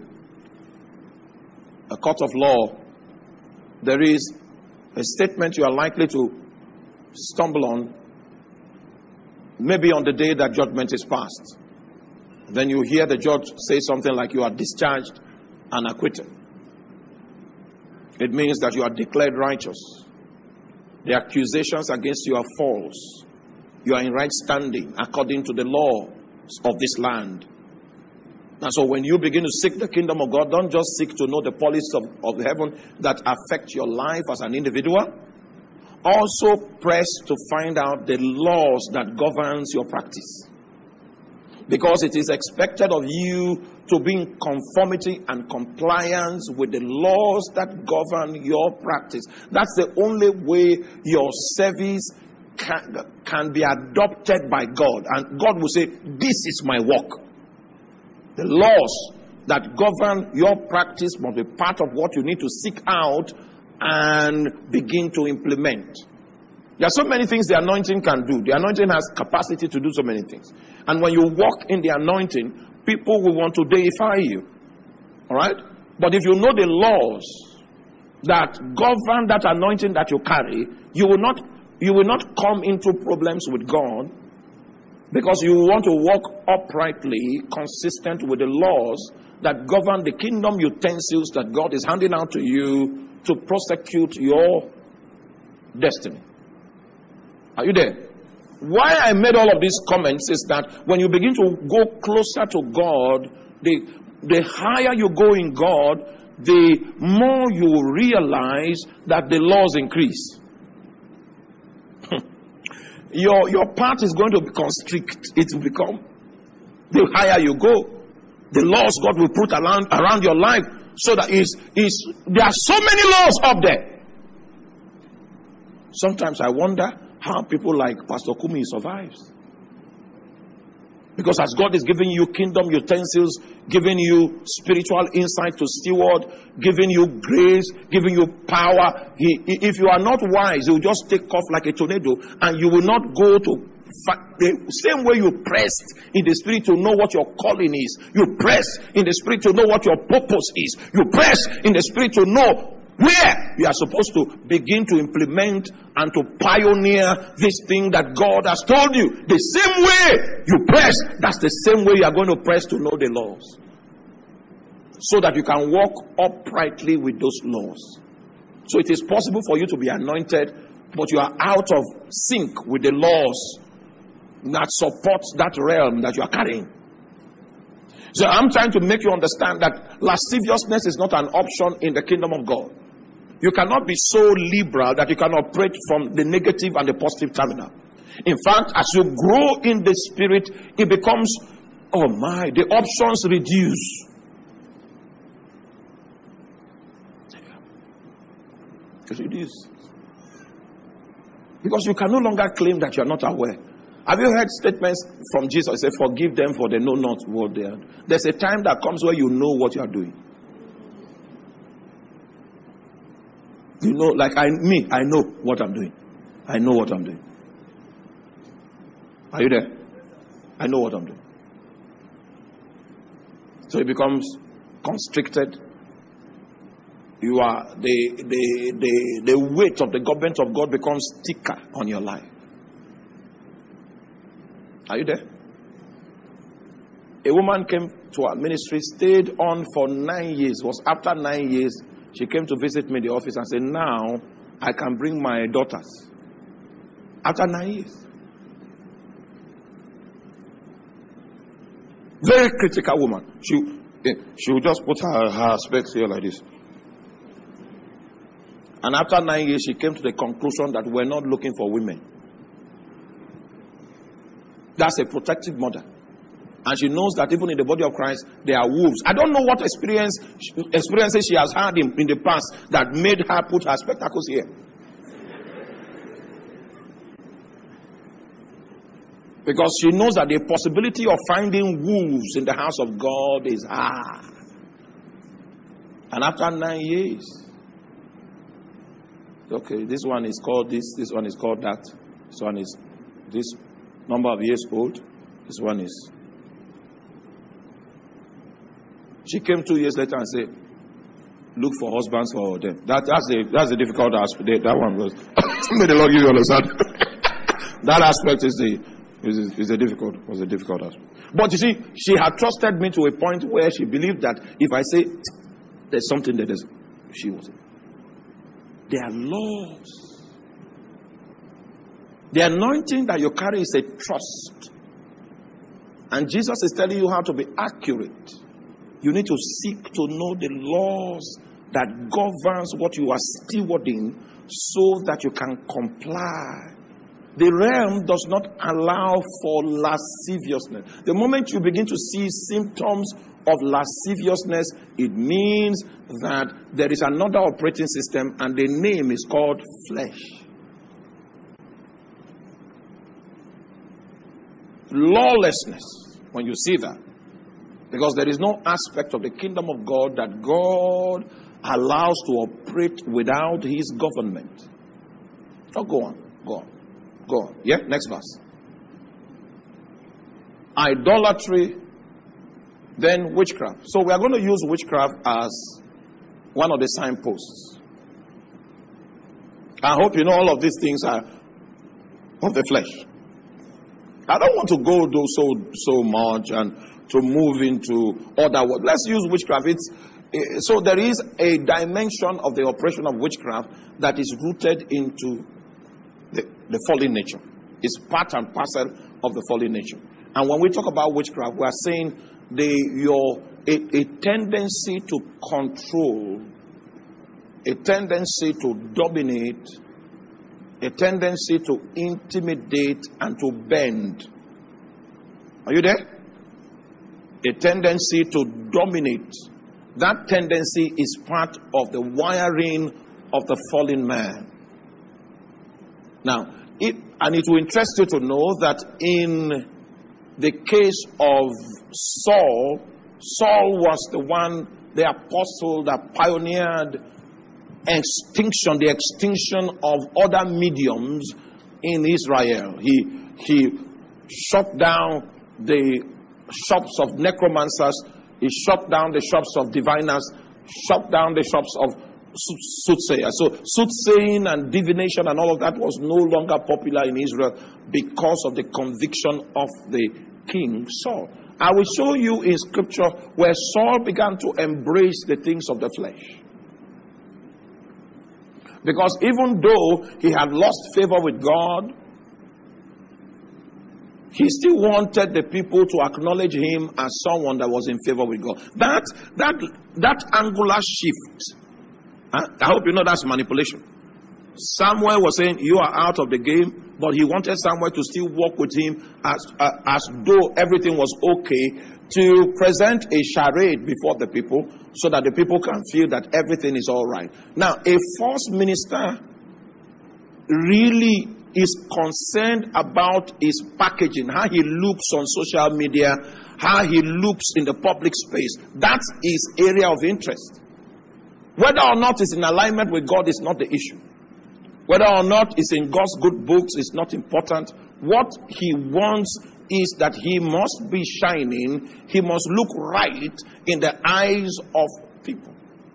a court of law, there is a statement you are likely to stumble on, maybe on the day that judgment is passed. Then you hear the judge say something like you are discharged and acquitted. It means that you are declared righteous. The accusations against you are false. You are in right standing according to the law of this land. And so when you begin to seek the kingdom of God, don't just seek to know the policies of, of heaven that affect your life as an individual. Also press to find out the laws that governs your practice. Because it is expected of you to be in conformity and compliance with the laws that govern your practice. That's the only way your service can, can be adopted by God. And God will say, this is my work. The laws that govern your practice must be part of what you need to seek out and begin to implement. There are so many things the anointing can do. The anointing has capacity to do so many things. And when you walk in the anointing, people will want to deify you. All right? But if you know the laws that govern that anointing that you carry, you will not, you will not come into problems with God, because you want to walk uprightly, consistent with the laws that govern the kingdom utensils that God is handing out to you to prosecute your destiny. Are you there? Why I made all of these comments is that when you begin to go closer to God, the, the higher you go in God, the more you realize that the laws increase. your, your path is going to be constricted. It will become, the higher you go, the laws God will put around, around your life, so that is is there are so many laws up there. Sometimes I wonder how people like Pastor Kumi survives. Because as God is giving you kingdom utensils, giving you spiritual insight to steward, giving you grace, giving you power, he, if you are not wise, he will just take off like a tornado, and you will not go to the same way you pressed in the spirit to know what your calling is. You press in the spirit to know what your purpose is. You press in the spirit to know where you are supposed to begin to implement and to pioneer this thing that God has told you. The same way you press, that's the same way you are going to press to know the laws, so that you can walk uprightly with those laws. So it is possible for you to be anointed, but you are out of sync with the laws that supports that realm that you are carrying. So I'm trying to make you understand that lasciviousness is not an option in the kingdom of God. You cannot be so liberal that you can operate from the negative and the positive terminal. In fact, as you grow in the spirit, it becomes, oh my, the options reduce. It reduces. Because you can no longer claim that you are not aware. Have you heard statements from Jesus? He said, forgive them for they know not what they are. There's a time that comes where you know what you are doing. You know, like I, me, I know what I'm doing. I know what I'm doing. Are you there? I know what I'm doing. So it becomes constricted. You are, the, the, the, the weight of the government of God becomes thicker on your life. Are you there? A woman came to our ministry, stayed on for nine years. It was after nine years, she came to visit me in the office and said, now I can bring my daughters. After nine years. Very critical woman. She, she would just put her, her specs here like this. And after nine years, she came to the conclusion that we're not looking for women. That's a protective mother. And she knows that even in the body of Christ, there are wolves. I don't know what experience experiences she has had in, in the past that made her put her spectacles here. Because she knows that the possibility of finding wolves in the house of God is high. And after nine years, okay, this one is called this, this one is called that, this one is this number of years old, this one is. She came two years later and said, look for husbands for them. That, that's the that's the difficult aspect. That one was, may the Lord give you understand. That aspect is the is, is the difficult was the difficult aspect. But you see, she had trusted me to a point where she believed that if I say there's something that is, she was. There are laws. The anointing that you carry is a trust. And Jesus is telling you how to be accurate. You need to seek to know the laws that governs what you are stewarding so that you can comply. The realm does not allow for lasciviousness. The moment you begin to see symptoms of lasciviousness, it means that there is another operating system and the name is called flesh. Lawlessness, when you see that. Because there is no aspect of the kingdom of God that God allows to operate without his government. Oh, go on, go on, go on. Yeah, next verse. Idolatry, then witchcraft. So we are going to use witchcraft as one of the signposts. I hope you know all of these things are of the flesh. I don't want to go do so so much and to move into other words. Let's use witchcraft. It's, uh, so there is a dimension of the operation of witchcraft that is rooted into the, the fallen nature. It's part and parcel of the fallen nature. And when we talk about witchcraft, we are saying the your a, a tendency to control, a tendency to dominate, a tendency to intimidate and to bend. Are you there? A tendency to dominate. That tendency is part of the wiring of the fallen man. Now, it, and it will interest you to know that in the case of Saul, Saul was the one, the apostle that pioneered extinction, the extinction of other mediums in Israel. He, he shut down the shops of necromancers, he shut down the shops of diviners, shut down the shops of soothsayers. So soothsaying and divination and all of that was no longer popular in Israel because of the conviction of the king Saul. I will show you in scripture where Saul began to embrace the things of the flesh. Because even though he had lost favor with God, he still wanted the people to acknowledge him as someone that was in favor with God. That that that angular shift, huh? I hope you know that's manipulation. Samuel was saying, you are out of the game, but he wanted Samuel to still walk with him as, uh, as though everything was okay, to present a charade before the people so that the people can feel that everything is all right. Now, a false minister really is concerned about his packaging, how he looks on social media, how he looks in the public space. That's his area of interest. Whether or not it's in alignment with God is not the issue. Whether or not it's in God's good books is not important. What he wants is that he must be shining, he must look right in the eyes of people.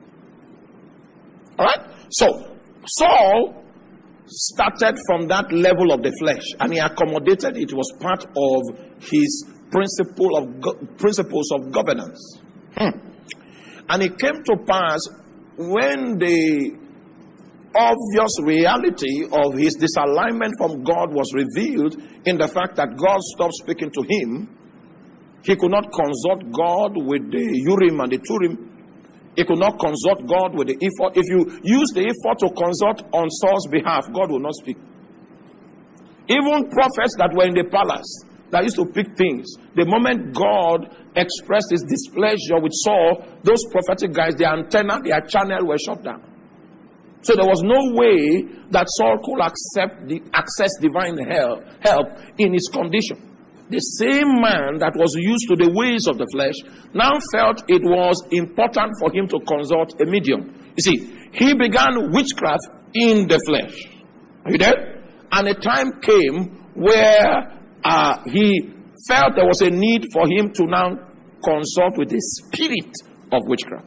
All right? So, Saul started from that level of the flesh and he accommodated it. It was part of his principle of go- principles of governance. Hmm. And it came to pass when the obvious reality of his disalignment from God was revealed in the fact that God stopped speaking to him. He could not consult God with the Urim and the Turim. He could not consult God with the ephod. If you use the ephod to consult on Saul's behalf, God will not speak. Even prophets that were in the palace that used to pick things, the moment God expressed his displeasure with Saul, those prophetic guys, their antenna, their channel were shut down. So there was no way that Saul could accept the access divine help, help in his condition. the same man that was used to the ways of the flesh now felt it was important for him to consult a medium. You see, he began witchcraft in the flesh. Are you there? And a time came where uh, he felt there was a need for him to now consult with the spirit of witchcraft.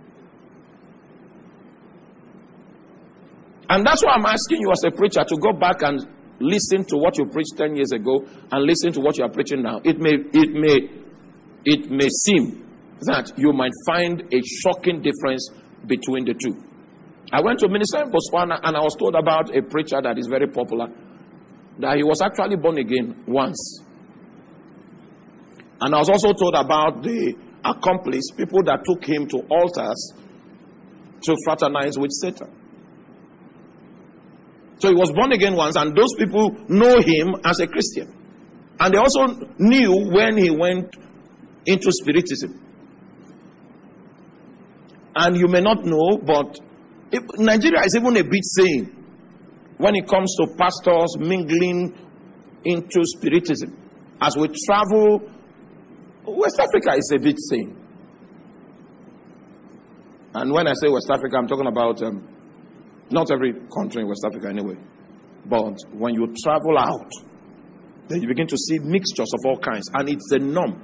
And that's why I'm asking you as a preacher to go back and listen to what you preached ten years ago and listen to what you are preaching now. It may, it may, it may seem that you might find a shocking difference between the two. I went to minister in Botswana and I was told about a preacher that is very popular, that he was actually born again once. And I was also told about the accomplice, people that took him to altars to fraternize with Satan. So he was born again once, and those people know him as a Christian. And they also knew when he went into Spiritism. And you may not know, but if, Nigeria is even a bit sane when it comes to pastors mingling into Spiritism. As we travel, West Africa is a bit sane. And when I say West Africa, I'm talking about um, not every country in West Africa anyway. But when you travel out, then you begin to see mixtures of all kinds. And it's a norm.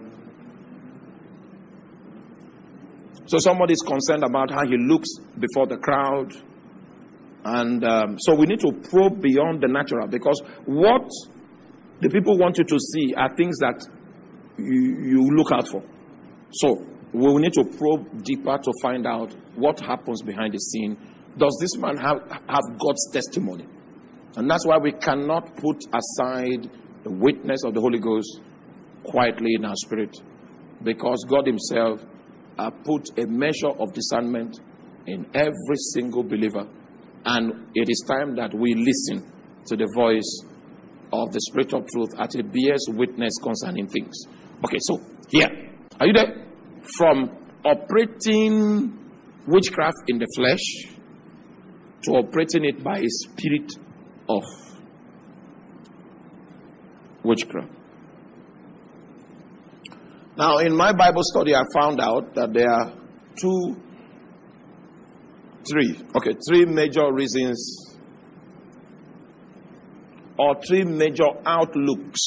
So somebody is concerned about how he looks before the crowd. And um, so we need to probe beyond the natural. Because what the people want you to see are things that you, you look out for. So we will need to probe deeper to find out what happens behind the scene. Does this man have, have God's testimony? And that's why we cannot put aside the witness of the Holy Ghost quietly in our spirit. Because God himself uh, put a measure of discernment in every single believer. And it is time that we listen to the voice of the Spirit of truth as it bears witness concerning things. Okay, so here. Are you there? From operating witchcraft in the flesh to operating it by a spirit of witchcraft. Now, in my Bible study, I found out that there are two, three, okay, three major reasons or three major outlooks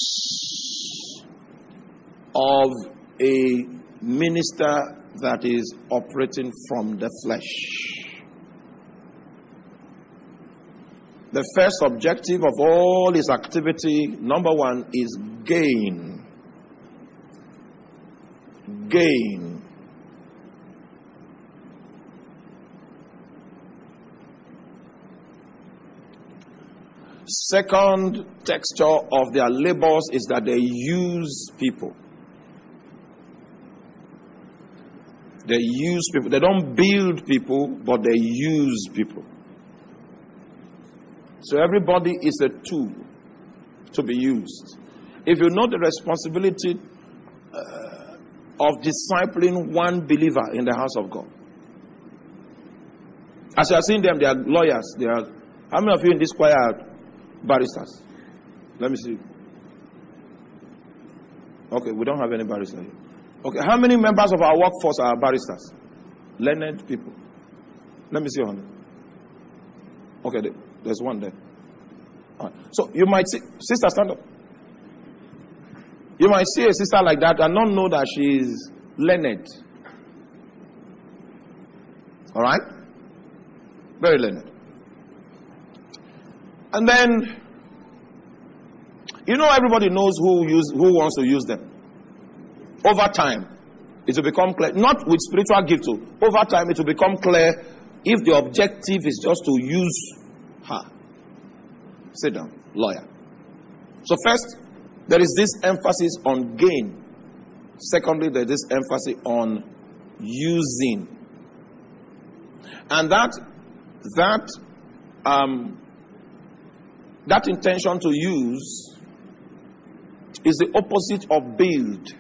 of a minister that is operating from the flesh. The first objective of all his activity, number one, is gain. Gain. Second texture of their labors is that they use people. They use people. They don't build people, but they use people. So everybody is a tool to be used. If you know the responsibility uh, of discipling one believer in the house of God. As you are seeing them, they are lawyers. They are. How many of you in this choir are barristers? Let me see. Okay, we don't have any barristers here. Okay, how many members of our workforce are barristers? Learned people. Let me see on it. Okay, there's one there. All right. So you might see, sister, stand up. You might see a sister like that and not know that she is learned. All right? Very learned. And then, you know, everybody knows who use who wants to use them. Over time, it will become clear. Not with spiritual gift. Too. Over time, it will become clear if the objective is just to use her. Sit down, lawyer. So first, there is this emphasis on gain. Secondly, there is this emphasis on using. And that that um, that intention to use is the opposite of build.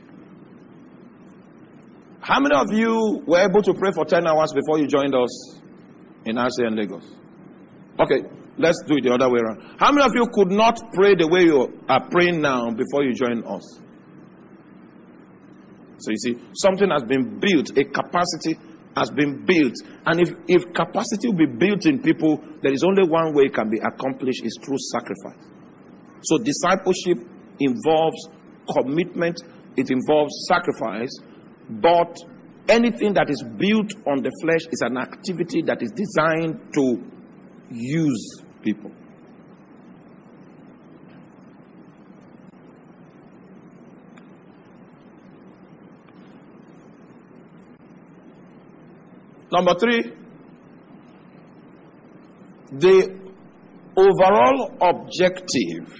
How many of you were able to pray for ten hours before you joined us in R C and Lagos? Okay, let's do it the other way around. How many of you could not pray the way you are praying now before you joined us? So you see, something has been built, a capacity has been built. And if, if capacity will be built in people, there is only one way it can be accomplished, is through sacrifice. So discipleship involves commitment, it involves sacrifice, but anything that is built on the flesh is an activity that is designed to use people. Number three, the overall objective,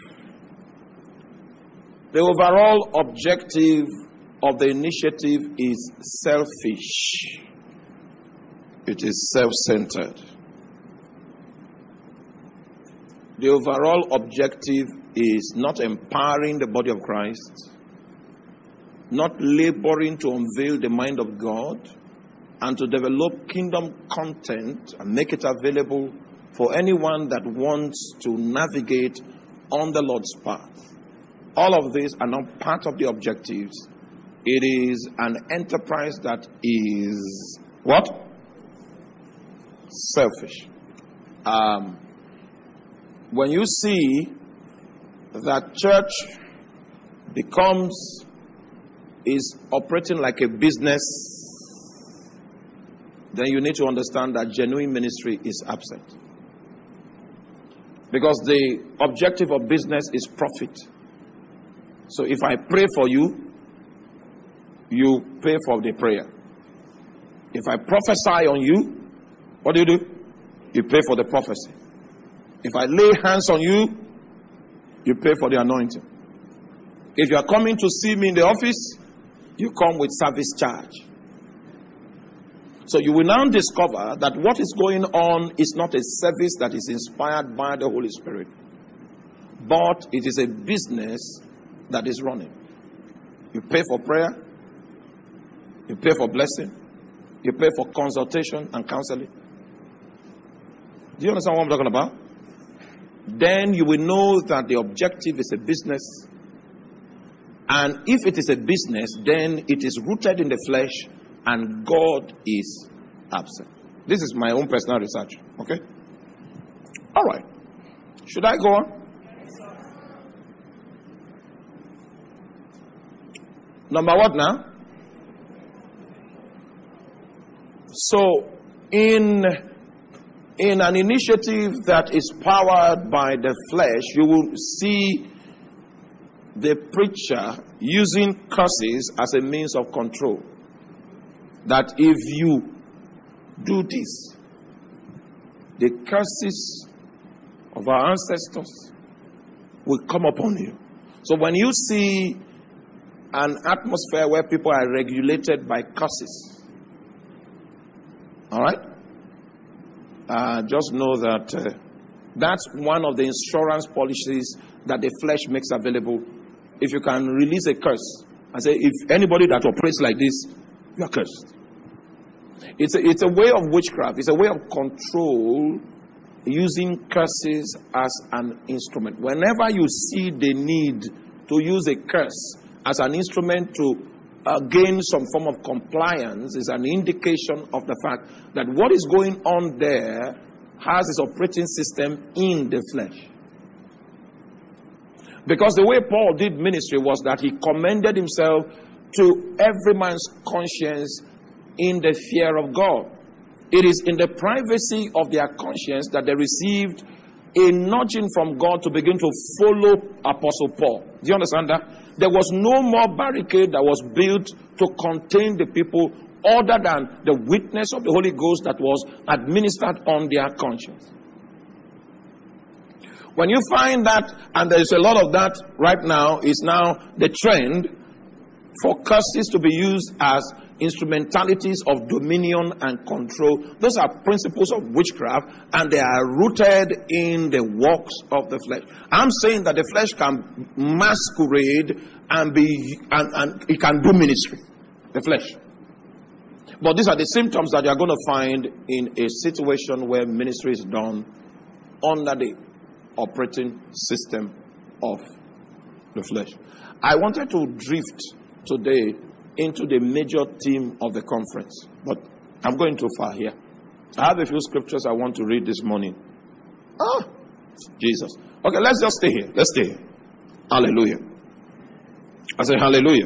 the overall objective of the initiative is selfish. It is self-centered. The overall objective is not empowering the body of Christ, not laboring to unveil the mind of God, and to develop kingdom content and make it available for anyone that wants to navigate on the Lord's path. All of these are not part of the objectives. It is an enterprise that is what? Selfish. Um, when you see that church becomes, is operating like a business, then you need to understand that genuine ministry is absent. Because the objective of business is profit. So if I pray for you, you pay for the prayer. If I prophesy on you, what do you do? You pay for the prophecy. If I lay hands on you, you pay for the anointing. If you are coming to see me in the office, you come with service charge. So you will now discover that what is going on is not a service that is inspired by the Holy Spirit, but it is a business that is running. You pay for prayer, you pay for blessing, you pay for consultation and counseling. Do you understand what I'm talking about? Then you will know that the objective is a business. And if it is a business, then it is rooted in the flesh and God is absent. This is my own personal research. Okay? All right. Should I go on? Number what now? So, in, in an initiative that is powered by the flesh, you will see the preacher using curses as a means of control. That if you do this, the curses of our ancestors will come upon you. So when you see an atmosphere where people are regulated by curses, all right, uh, just know that uh, that's one of the insurance policies that the flesh makes available. If you can release a curse and say, if anybody that operates like this, you are cursed. It's a, it's a way of witchcraft. It's a way of control, using curses as an instrument. Whenever you see the need to use a curse as an instrument to uh, gain some form of compliance, is an indication of the fact that what is going on there has its operating system in the flesh. Because the way Paul did ministry was that he commended himself to every man's conscience in the fear of God. It is in the privacy of their conscience that they received a nudging from God to begin to follow Apostle Paul. Do you understand that? There was no more barricade that was built to contain the people other than the witness of the Holy Ghost that was administered on their conscience. When you find that, and there is a lot of that right now, is now the trend for curses to be used as instrumentalities of dominion and control. Those are principles of witchcraft, and they are rooted in the works of the flesh. I'm saying that the flesh can masquerade and be, and, and it can do ministry. The flesh. But these are the symptoms that you are going to find in a situation where ministry is done under the operating system of the flesh. I wanted to drift today into the major theme of the conference. But I'm going too far here. I have a few scriptures I want to read this morning. Ah, Jesus. Okay, let's just stay here. Let's stay here. Hallelujah. I say hallelujah.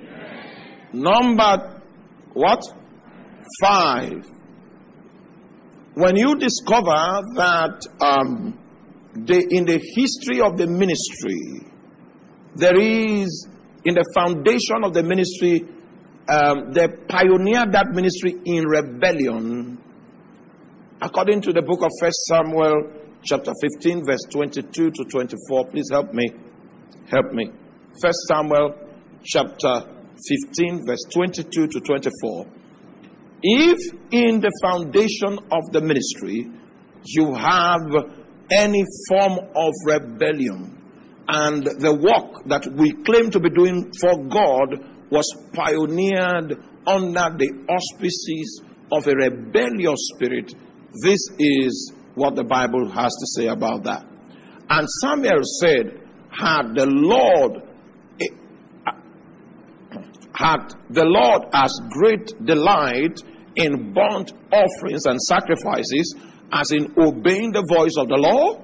Number what? Five. When you discover that um, the, in the history of the ministry, there is, in the foundation of the ministry, um, they pioneered that ministry in rebellion. According to the book of First Samuel, chapter fifteen, verse twenty-two to twenty-four. Please help me. Help me. First Samuel, chapter fifteen, verse twenty-two to twenty-four. If in the foundation of the ministry you have any form of rebellion, and the work that we claim to be doing for God was pioneered under the auspices of a rebellious spirit, this is what the Bible has to say about that. And Samuel said, had the Lord had the Lord as great delight in burnt offerings and sacrifices as in obeying the voice of the Lord?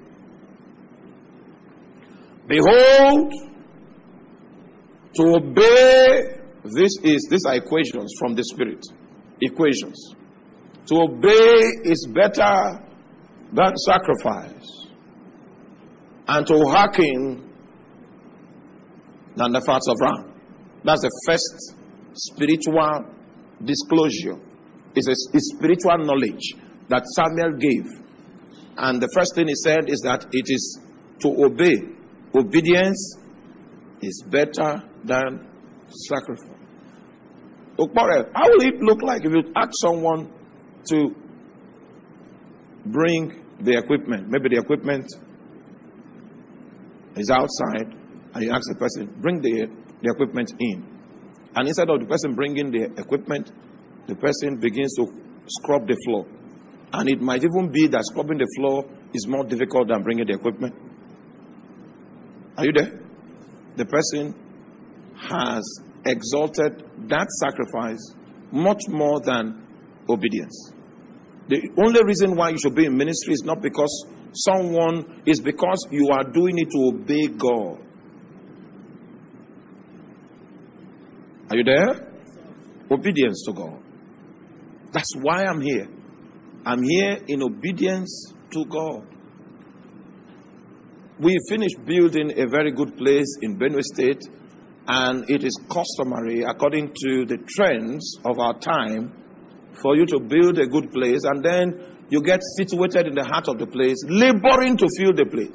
Behold, to obey, this is, these are equations from the Spirit. Equations. To obey is better than sacrifice, and to hearken than the fats of ram. That's the first spiritual disclosure. It's a, it's spiritual knowledge that Samuel gave. And the first thing he said is that it is to obey. Obedience is better than sacrifice. How will it look like if you ask someone to bring the equipment? Maybe the equipment is outside, and you ask the person, bring the, the equipment in. And instead of the person bringing the equipment, the person begins to scrub the floor. And it might even be that scrubbing the floor is more difficult than bringing the equipment. Are you there? The person has exalted that sacrifice much more than obedience. The only reason why you should be in ministry is not because someone, is because you are doing it to obey God. Are you there? Obedience to God. That's why I'm here. I'm here in obedience to God. We finished building a very good place in Benue State, and it is customary, according to the trends of our time, for you to build a good place, and then you get situated in the heart of the place, laboring to fill the place.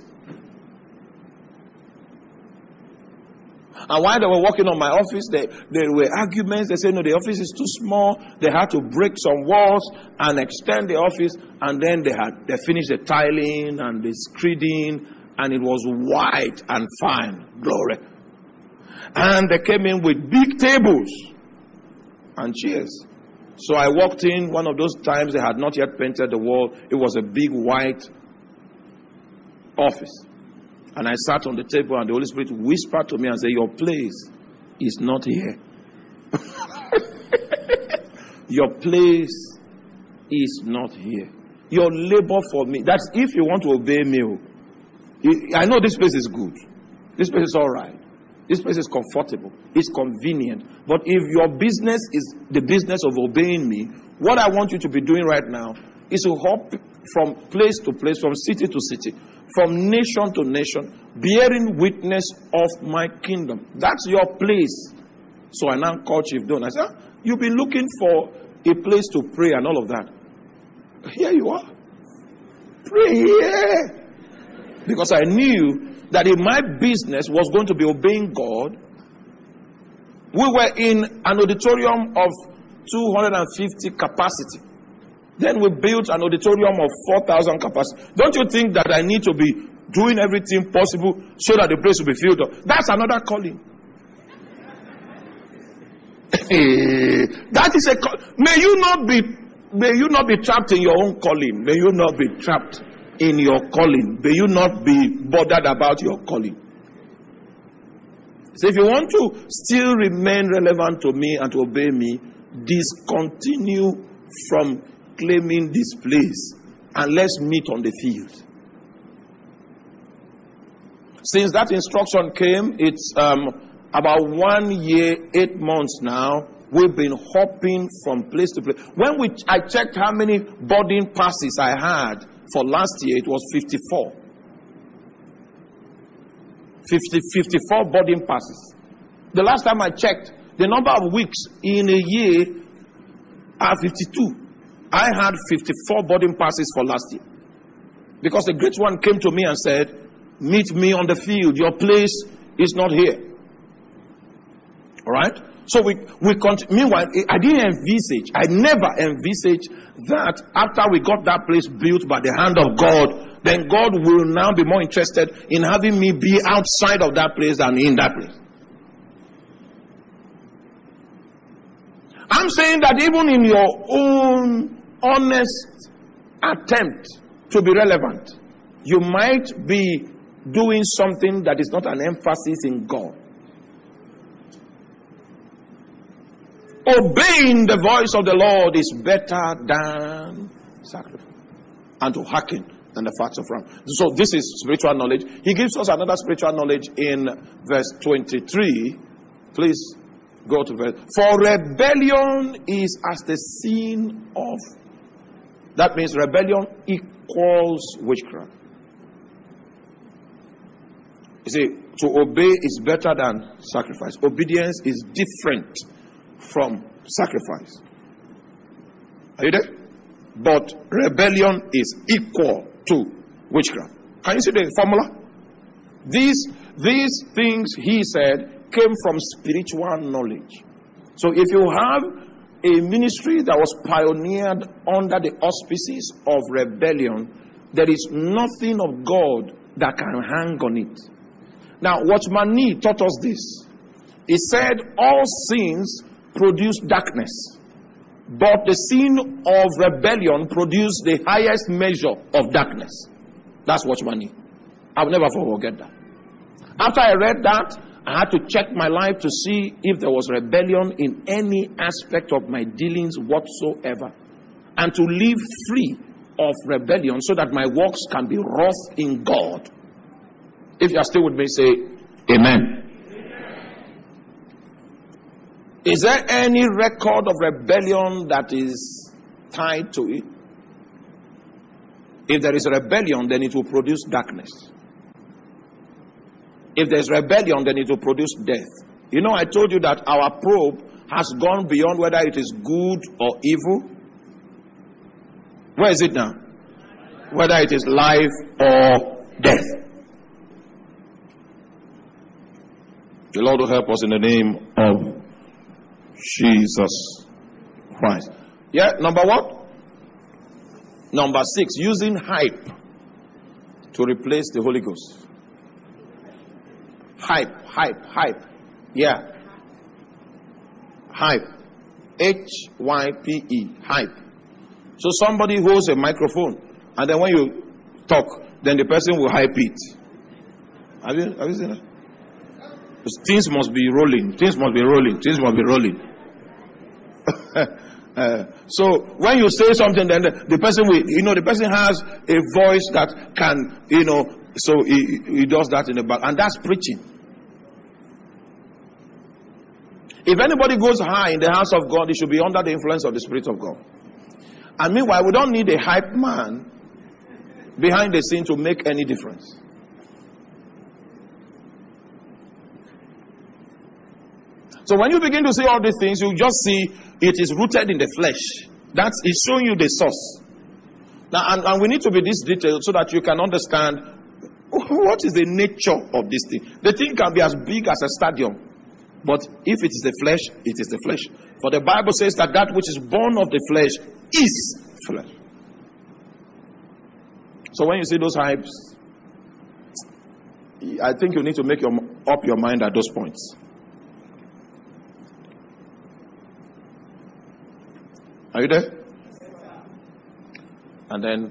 And while they were working on my office, they, there were arguments. They said, no, the office is too small. They had to break some walls and extend the office. And then they had they finished the tiling and the screeding, and it was white and fine. Glory. And they came in with big tables and chairs. So I walked in. One of those times they had not yet painted the wall. It was a big white office. And I sat on the table, and the Holy Spirit whispered to me and said, your place is not here. Your place is not here. Your labor for me. That's if you want to obey me. I know this place is good. This place is all right. This place is comfortable. It's convenient. But if your business is the business of obeying me, what I want you to be doing right now is to hop from place to place, from city to city, from nation to nation, bearing witness of my kingdom. That's your place. So I now called Chief Don. I said, you've been looking for a place to pray and all of that. Here you are. Pray here. Because I knew that if my business was going to be obeying God, we were in an auditorium of two hundred fifty capacity. Then we built an auditorium of four thousand capacity. Don't you think that I need to be doing everything possible so that the place will be filled up? That's another calling. That is a call. May you not be, may you not be trapped in your own calling. May you not be trapped in your calling. May you not be bothered about your calling. So if you want to still remain relevant to me and to obey me, discontinue from claiming this place and let's meet on the field. Since that instruction came, it's um, about one year, eight months now. We've been hopping from place to place. When we, I checked how many boarding passes I had for last year, it was fifty-four. fifty, fifty-four boarding passes. The last time I checked, the number of weeks in a year are fifty-two. I had fifty-four boarding passes for last year. Because the great one came to me and said, meet me on the field. Your place is not here. All right? So we, we continue. Meanwhile, I didn't envisage, I never envisaged that after we got that place built by the hand of God, then God will now be more interested in having me be outside of that place than in that place. I'm saying that even in your own honest attempt to be relevant, you might be doing something that is not an emphasis in God. Obeying the voice of the Lord is better than sacrifice, and to hearken than the fats of rams. So this is spiritual knowledge. He gives us another spiritual knowledge in verse twenty-three. Please go to verse. For rebellion is as the sin of. That means rebellion equals witchcraft. You see, to obey is better than sacrifice. Obedience is different from sacrifice. Are you there? But rebellion is equal to witchcraft. Can you see the formula? These, these things, he said, came from spiritual knowledge. So if you have a ministry that was pioneered under the auspices of rebellion, there is nothing of God that can hang on it. Now, Watchman Nee taught us this. He said, all sins produce darkness, but the sin of rebellion produced the highest measure of darkness. That's Watchman Nee. I'll never forget that. After I read that, I had to check my life to see if there was rebellion in any aspect of my dealings whatsoever, and to live free of rebellion so that my works can be wrought in God. If you are still with me, say amen. Amen. Is there any record of rebellion that is tied to it? If there is rebellion, then it will produce darkness. If there is rebellion, then it will produce death. You know, I told you that our probe has gone beyond whether it is good or evil. Where is it now? Whether it is life or death. The Lord will help us in the name of Jesus Christ. Yeah, number what? Number six, using hype to replace the Holy Ghost. Hype, hype, hype. Yeah. Hype. H Y P E. Hype. So somebody holds a microphone, and then when you talk, then the person will hype it. Have you, have you seen that? Things must be rolling. Things must be rolling. Things must be rolling. uh, so when you say something, then the, the person will, you know, the person has a voice that can, you know, so he, he does that in the back, and that's preaching. If anybody goes high in the house of God, he should be under the influence of the Spirit of God. And meanwhile, we don't need a hype man behind the scene to make any difference. So when you begin to see all these things, you just see it is rooted in the flesh. That's it's showing you the source. Now, and, and we need to be this detailed so that you can understand what is the nature of this thing. The thing can be as big as a stadium, but if it is the flesh, it is the flesh. For the Bible says that that which is born of the flesh is flesh. So when you see those hypes, I think you need to make your, up your mind at those points. Are you there? And then,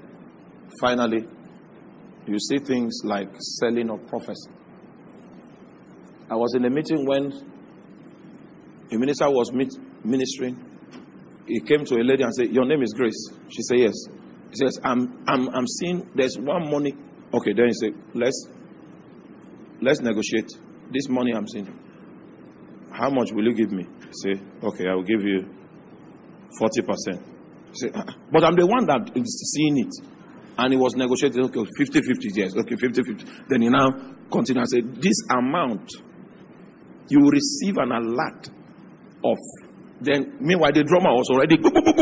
finally, you see things like selling of prophecy. I was in a meeting when a minister was meet, ministering. He came to a lady and said, "Your name is Grace." She said, "Yes." He says, I'm, I'm, I'm seeing there's one money. Okay, then he said, let's, let's negotiate. This money I'm seeing, how much will you give me? He said, "Okay, I will give you forty percent. He said, ah, but I'm the one that is seeing it. And he was negotiating, okay, fifty fifty, yes, okay, fifty fifty. Then he now continued and said, this amount, you will receive an alert of. Then, meanwhile, the drummer was already.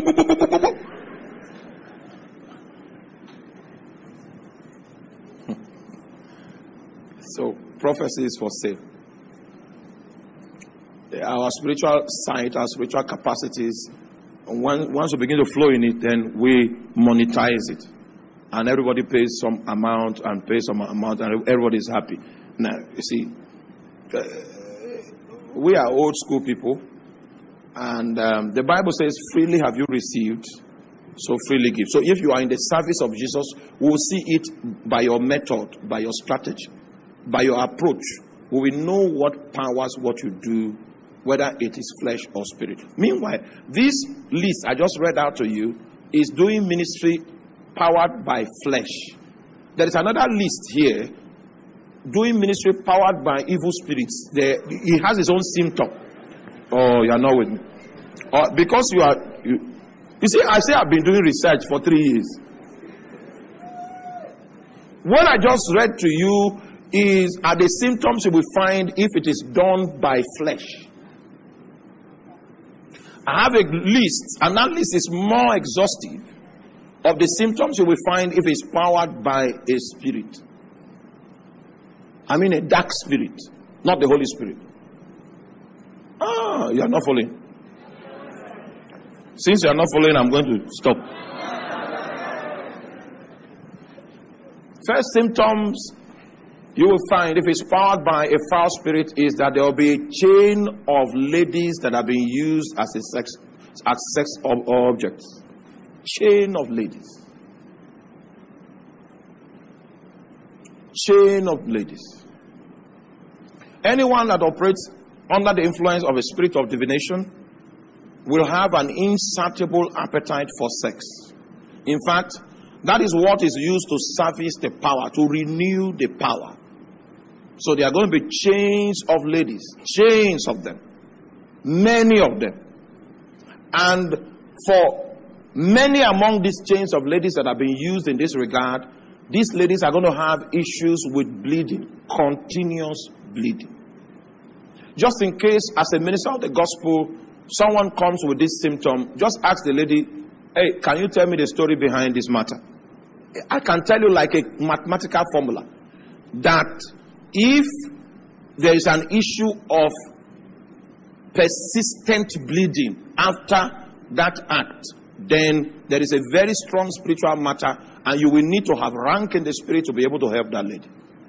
So, prophecy is for sale. Our spiritual side, our spiritual capacities, once we begin to flow in it, then we monetize it. And everybody pays some amount and pays some amount, and everybody is happy. Now, you see, uh, we are old school people, and um, the Bible says, freely have you received, so freely give. So if you are in the service of Jesus, we will see it by your method, by your strategy, by your approach. We will know what powers what you do, whether it is flesh or spirit. Meanwhile, this list I just read out to you is doing ministry powered by flesh. There is another list here, doing ministry powered by evil spirits. There, he has his own symptom. Oh, you are not with me. Or because you are, you, you see, I say I've been doing research for three years. What I just read to you is are the symptoms you will find if it is done by flesh. I have a list, and that list is more exhaustive of the symptoms you will find if it's powered by a spirit. I mean a dark spirit, not the Holy Spirit. Ah, you are not following. Since you are not following, I'm going to stop. First symptoms you will find if it's powered by a foul spirit is that there will be a chain of ladies that are being used as a sex as sex ob- objects. Chain of ladies. Chain of ladies. Anyone that operates under the influence of a spirit of divination will have an insatiable appetite for sex. In fact, that is what is used to service the power, to renew the power. So there are going to be chains of ladies, chains of them, many of them. And for many among these chains of ladies that are being used in this regard, these ladies are going to have issues with bleeding, continuous bleeding. Just in case, as a minister of the gospel, someone comes with this symptom, just ask the lady, "Hey, can you tell me the story behind this matter?" I can tell you like a mathematical formula that if there is an issue of persistent bleeding after that act, then there is a very strong spiritual matter, and you will need to have rank in the spirit to be able to help that lady.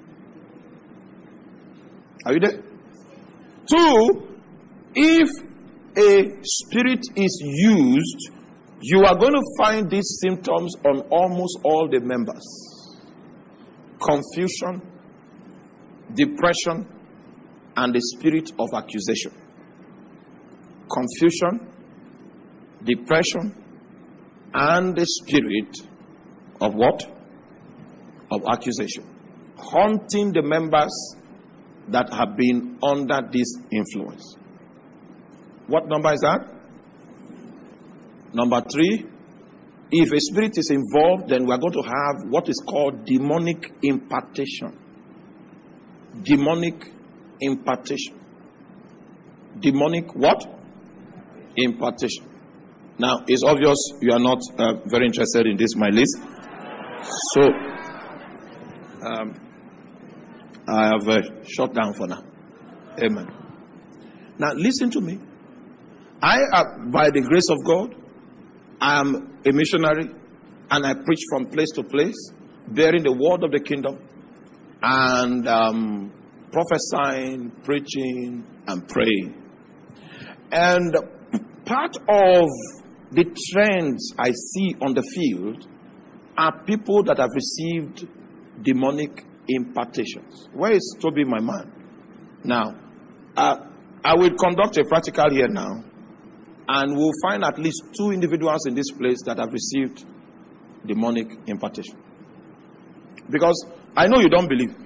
Are you there? Two, if a spirit is used, you are going to find these symptoms on almost all the members. Confusion, depression, and the spirit of accusation. Confusion, depression, and the spirit of what? Of accusation. Haunting the members that have been under this influence. What number is that? Number three, if a spirit is involved, then we are going to have what is called demonic impartation. Demonic impartation. Demonic what? Impartation. Now, it's obvious you are not uh, very interested in this, my list. So, um, I have uh, shut down for now. Amen. Now, listen to me. I, uh, by the grace of God, I am a missionary, and I preach from place to place, bearing the word of the kingdom, and um, prophesying, preaching, and praying. And part of the trends I see on the field are people that have received demonic impartations. Where is Toby, my man? Now, Uh, I will conduct a practical here now, and we'll find at least two individuals in this place that have received demonic impartation. Because I know you don't believe.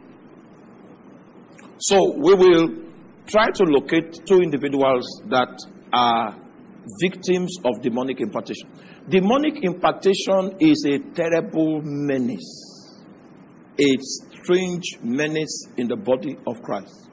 So we will try to locate two individuals that are victims of demonic impartation. Demonic impartation is a terrible menace, a strange menace in the body of Christ.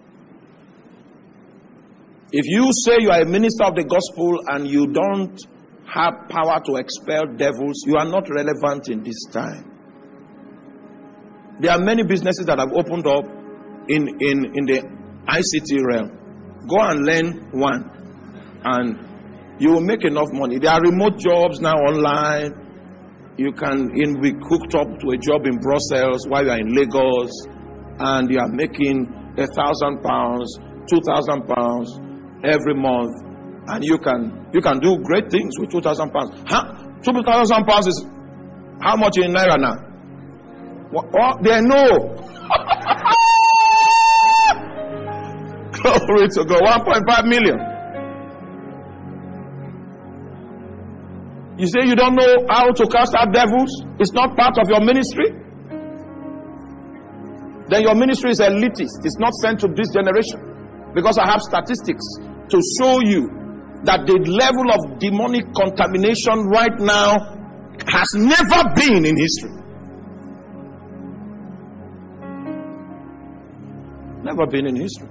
If you say you are a minister of the gospel and you don't have power to expel devils, you are not relevant in this time. There are many businesses that have opened up in, in, in the I C T realm. Go and learn one, and you will make enough money. There are remote jobs now online. You can in, be hooked up to a job in Brussels while you are in Lagos, and you are making a thousand pounds, two thousand pounds every month, and you can you can do great things with two thousand pounds. Huh? Two thousand pounds is how much in naira now? What, what? They know. Glory to God. one point five million. You say you don't know how to cast out devils? It's not part of your ministry? Then your ministry is elitist. It's not sent to this generation. Because I have statistics to show you that the level of demonic contamination right now has never been in history. Never been in history.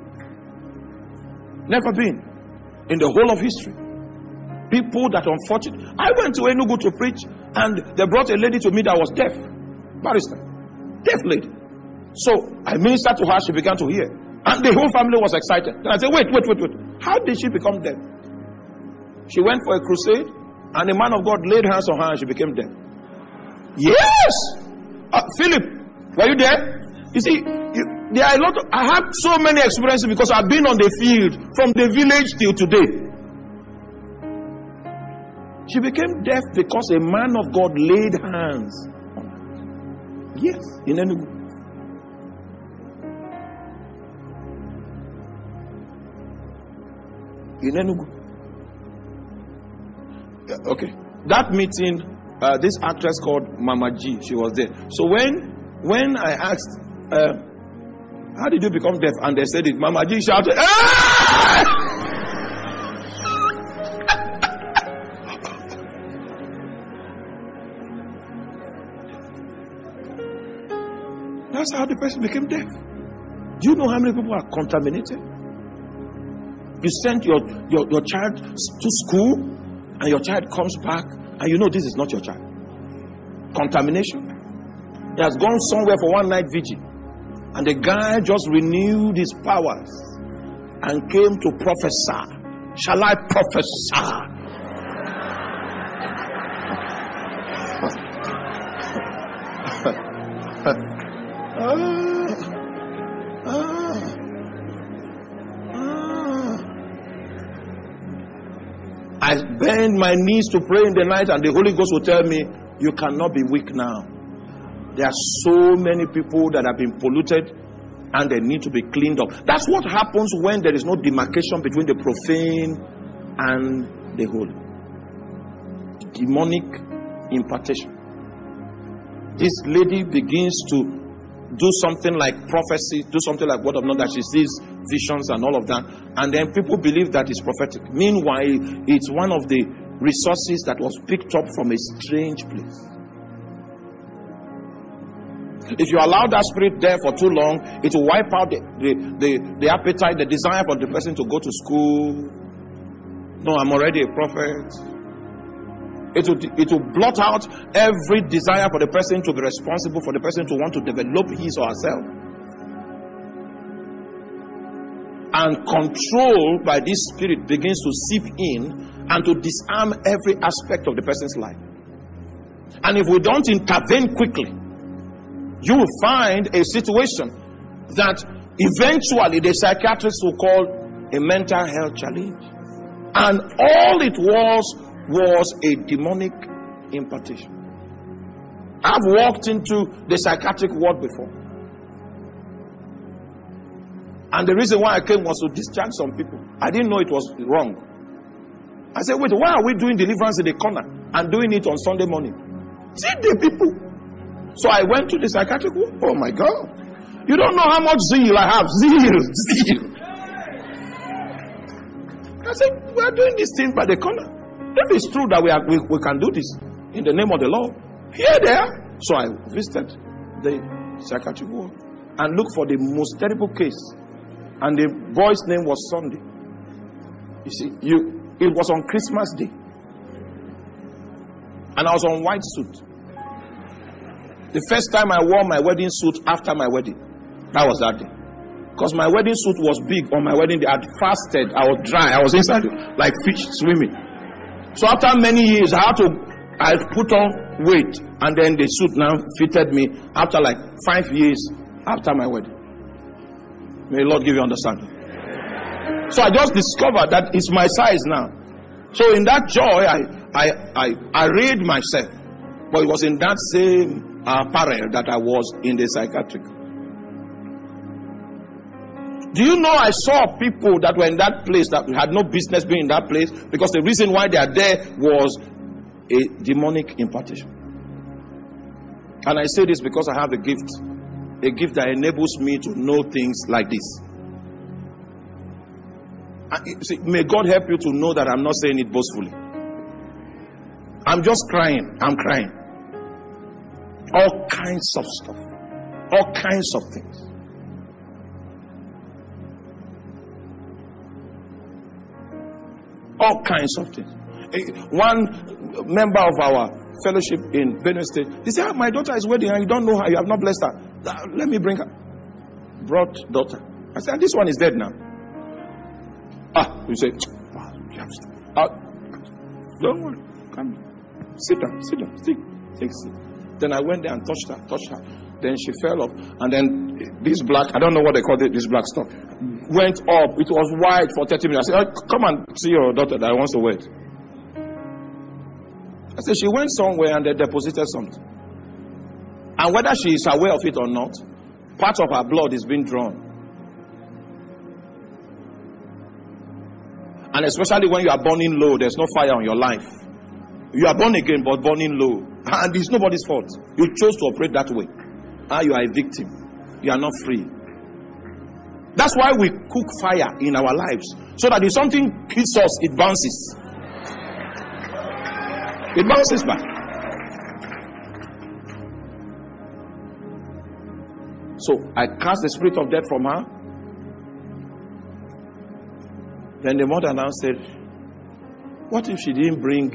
Never been in the whole of history. People that unfortunately, I went to Enugu to preach, and they brought a lady to me that was deaf, barrister, deaf lady. So I ministered to her, she began to hear, and the whole family was excited. And I said, wait, wait, wait, wait. How did she become deaf? She went for a crusade, and the man of God laid hands on her, and she became deaf. Yes, uh, Philip, were you there? You see, you, there are a lot of, I have so many experiences because I've been on the field from the village till today. She became deaf because a man of God laid hands on her. Yes, in Enugu. In Enugu. Yeah, okay. That meeting, uh, this actress called Mama G, she was there. So when when I asked, uh, how did you become deaf? And they said it, Mama G shouted, ah! That's how the person became deaf. Do you know how many people are contaminated? You send your, your, your child to school, and your child comes back, and you know this is not your child. Contamination. He has gone somewhere for one night vigil, and the guy just renewed his powers and came to prophesy. Shall I prophesy? Ah, ah, ah. I bend my knees to pray in the night, and the Holy Ghost will tell me, you cannot be weak now. There are so many people that have been polluted, and they need to be cleaned up. That's what happens when there is no demarcation between the profane and the holy. Demonic impartation. This lady begins to do something like prophecy, do something like word of knowledge, that she sees visions and all of that, and then people believe that it's prophetic. Meanwhile, it's one of the resources that was picked up from a strange place. If you allow that spirit there for too long, it will wipe out the, the, the, the appetite, the desire for the person to go to school. No, I'm already a prophet. It will, it will blot out every desire for the person to be responsible, for the person to want to develop his or herself. And control by this spirit begins to seep in and to disarm every aspect of the person's life. And if we don't intervene quickly, you will find a situation that eventually the psychiatrists will call a mental health challenge. And all it was was a demonic impartation. I've walked into the psychiatric ward before, And the reason why I came was to discharge some people. I didn't know it was wrong. I said, wait, why are we doing deliverance in the corner and doing it on Sunday morning? See the people. So I went to the psychiatric ward. Oh my God. You don't know how much zeal I have. Zeal. Zeal. I said, we are doing this thing by the corner. If it's true that we, are, we, we can do this in the name of the Lord, here they are. So I visited the psychiatric ward and looked for the most terrible case. And the boy's name was Sunday. You see, you it was on Christmas Day. And I was on white suit. The first time I wore my wedding suit after my wedding. That was that day. Because my wedding suit was big on my wedding day. I had fasted. I was dry. I was inside like fish swimming. So after many years, I had to I put on weight. And then the suit now fitted me after like five years after my wedding. May the Lord give you understanding. So I just discovered that it's my size now. So in that joy, I I I arrayed myself. But it was in that same apparel that I was in the psychiatric. Do you know I saw people that were in that place that had no business being in that place because the reason why they are there was a demonic impartation. And I say this because I have a gift. A gift that enables me to know things like this. See, may God help you to know that I'm not saying it boastfully. I'm just crying. I'm crying. All kinds of stuff. All kinds of things. All kinds of things. One member of our fellowship in Benue State, he said, my daughter is wedding and you don't know her, you have not blessed her. Let me bring her. Brought daughter. I said, this one is dead now. Ah, you say, ah, don't worry. Come. Sit down, sit down, sit, sit, sit. Then I went there and touched her, touched her. Then she fell up. And then this black, I don't know what they call it, this black stuff, went up. It was white for thirty minutes. I said, oh, come and see your daughter that wants to wait. I said, she went somewhere and they deposited something. And whether she is aware of it or not, part of her blood is being drawn. And especially when you are burning low, there's no fire on your life. You are born again, but burning low. And it's nobody's fault. You chose to operate that way. Ah, you are a victim. You are not free. That's why we cook fire in our lives. So that if something hits us, it bounces. It bounces back. So I cast the spirit of death from her. Then the mother now said, what if she didn't bring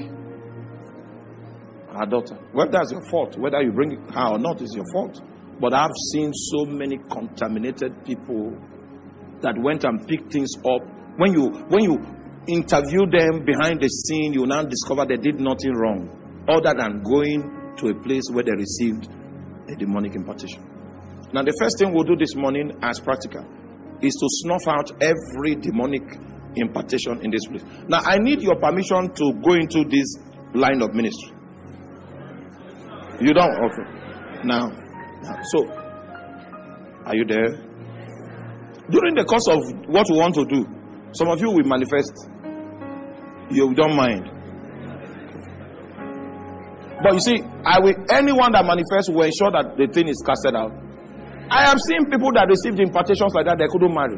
her daughter? Well, that's your fault. Whether you bring her or not is your fault. But I've seen so many contaminated people that went and picked things up. When you when you interview them behind the scene, you now discover they did nothing wrong other than going to a place where they received a demonic impartation. Now, the first thing we'll do this morning as practical is to snuff out every demonic impartation in this place. Now, I need your permission to go into this line of ministry. You don't? Okay. Now, now, so, are you there? During the course of what we want to do, some of you will manifest. You don't mind. But you see, I will, anyone that manifests will ensure that the thing is casted out. I have seen people that received impartations like that, they couldn't marry.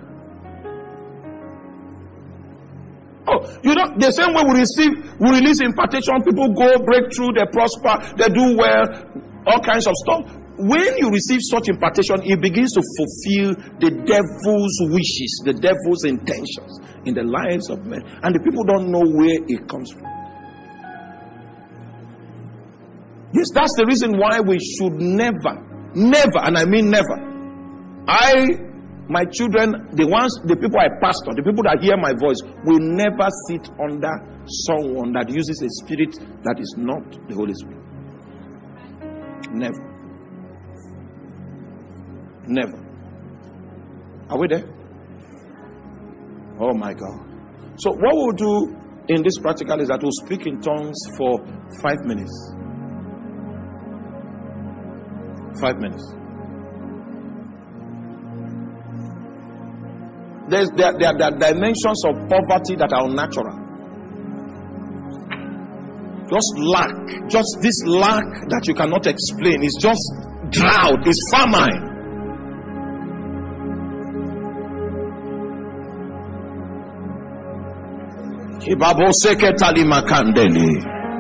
Oh, you know, the same way we receive, we release impartation, people go, break through, they prosper, they do well, all kinds of stuff. When you receive such impartation, it begins to fulfill the devil's wishes, the devil's intentions in the lives of men. And the people don't know where it comes from. Yes, that's the reason why we should never, never, and I mean never. I, my children, the ones, the people I pastor, the people that hear my voice, will never sit under someone that uses a spirit that is not the Holy Spirit. Never. Never. Are we there? Oh my God. So what we'll do in this practical is that we'll speak in tongues for five minutes. Five minutes. There's, there, there, there are dimensions of poverty that are unnatural. Just lack, just this lack that you cannot explain. It's just drought, it's famine. Kibaboseke talimakandeli.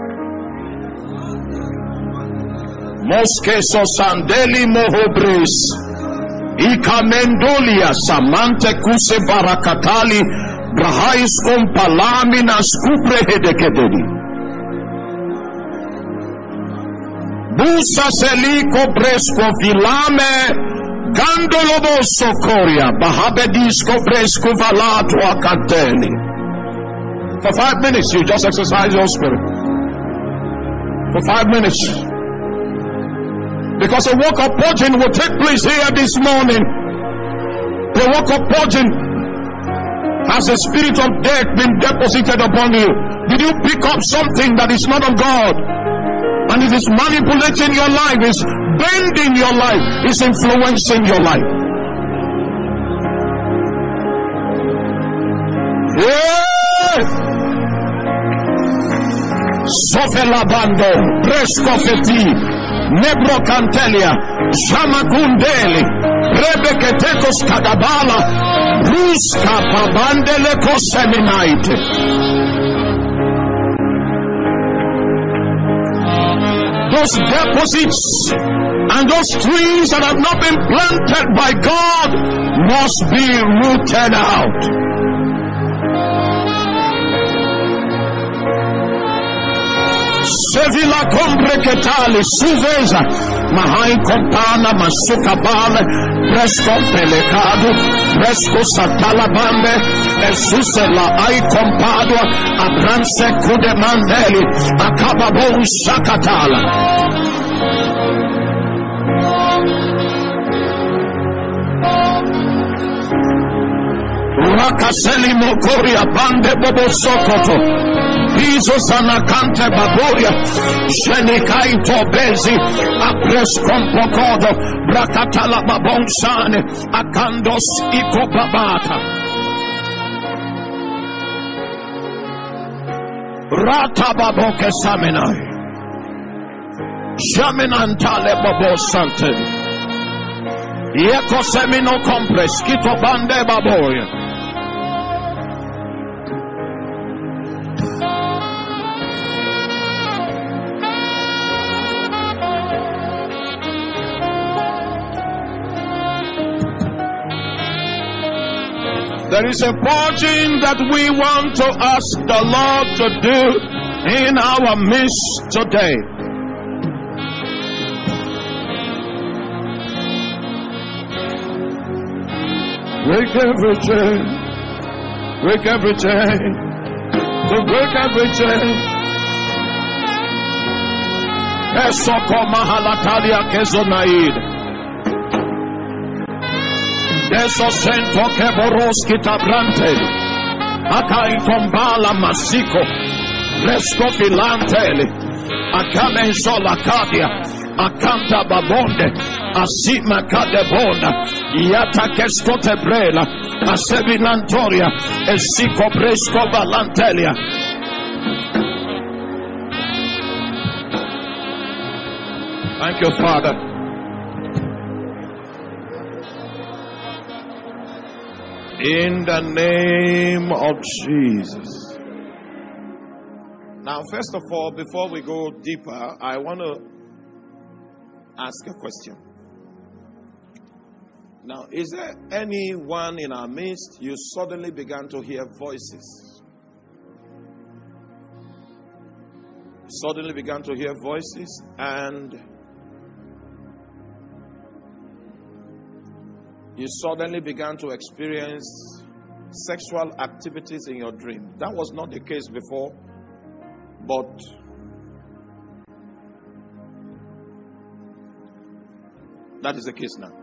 Moske sosandeli mohobris. Ikamendolia samante kuse barakatali. Brahais kompalami skupre hedekedeli. Busa seliko bresko vilame. Gandolobo sokoria. Bahabedisko bresko valato akateli. For five minutes, you just exercise your spirit. For five minutes. Because a work of purging will take place here this morning. The work of purging. Has the spirit of death been deposited upon you? Did you pick up something that is not of God? And it is manipulating your life, is bending your life, is influencing your life. Yeah! Sofelabando, Prescofeti, Nebrocantelia, Shamakundeli, Rebeketekos Kadabala, Ruska Pabandele Koseminaite. Those deposits and those trees that have not been planted by God must be rooted out. Sevilla comprecetale, suvesa, mahai compana, masuka bale, presto pelecado, presto satala bande, esusela ai compadua, abranse kude mandeli, acababo sakatala. Rakaseli mokoria bande bobo sokoto. Bizo sanakante baboria, shenikai tobezi, apres kompokodo, brakatala babonsane, akandos iko babata. Rata baboke saminai, shaminantale babo sante. Yeko semino compres, kito bande baboria. There is a purging that we want to ask the Lord to do in our midst today. Break every chain, break every chain, to break every chain. Esoko mahalatalia kezonaid. Eso sento che boroski tabrante, akai tombala masiko, resco filanteli, akame sola kadia, akanta babonde, asima kadebonda, yata keskote brela, asevinantoria, esiko presco valantelia. Thank you, Father. In the name of Jesus. Now, first of all, before we go deeper, I want to ask a question. Now, is there anyone in our midst you suddenly began to hear voices? Suddenly began to hear voices and you suddenly began to experience sexual activities in your dream. That was not the case before, but that is the case now.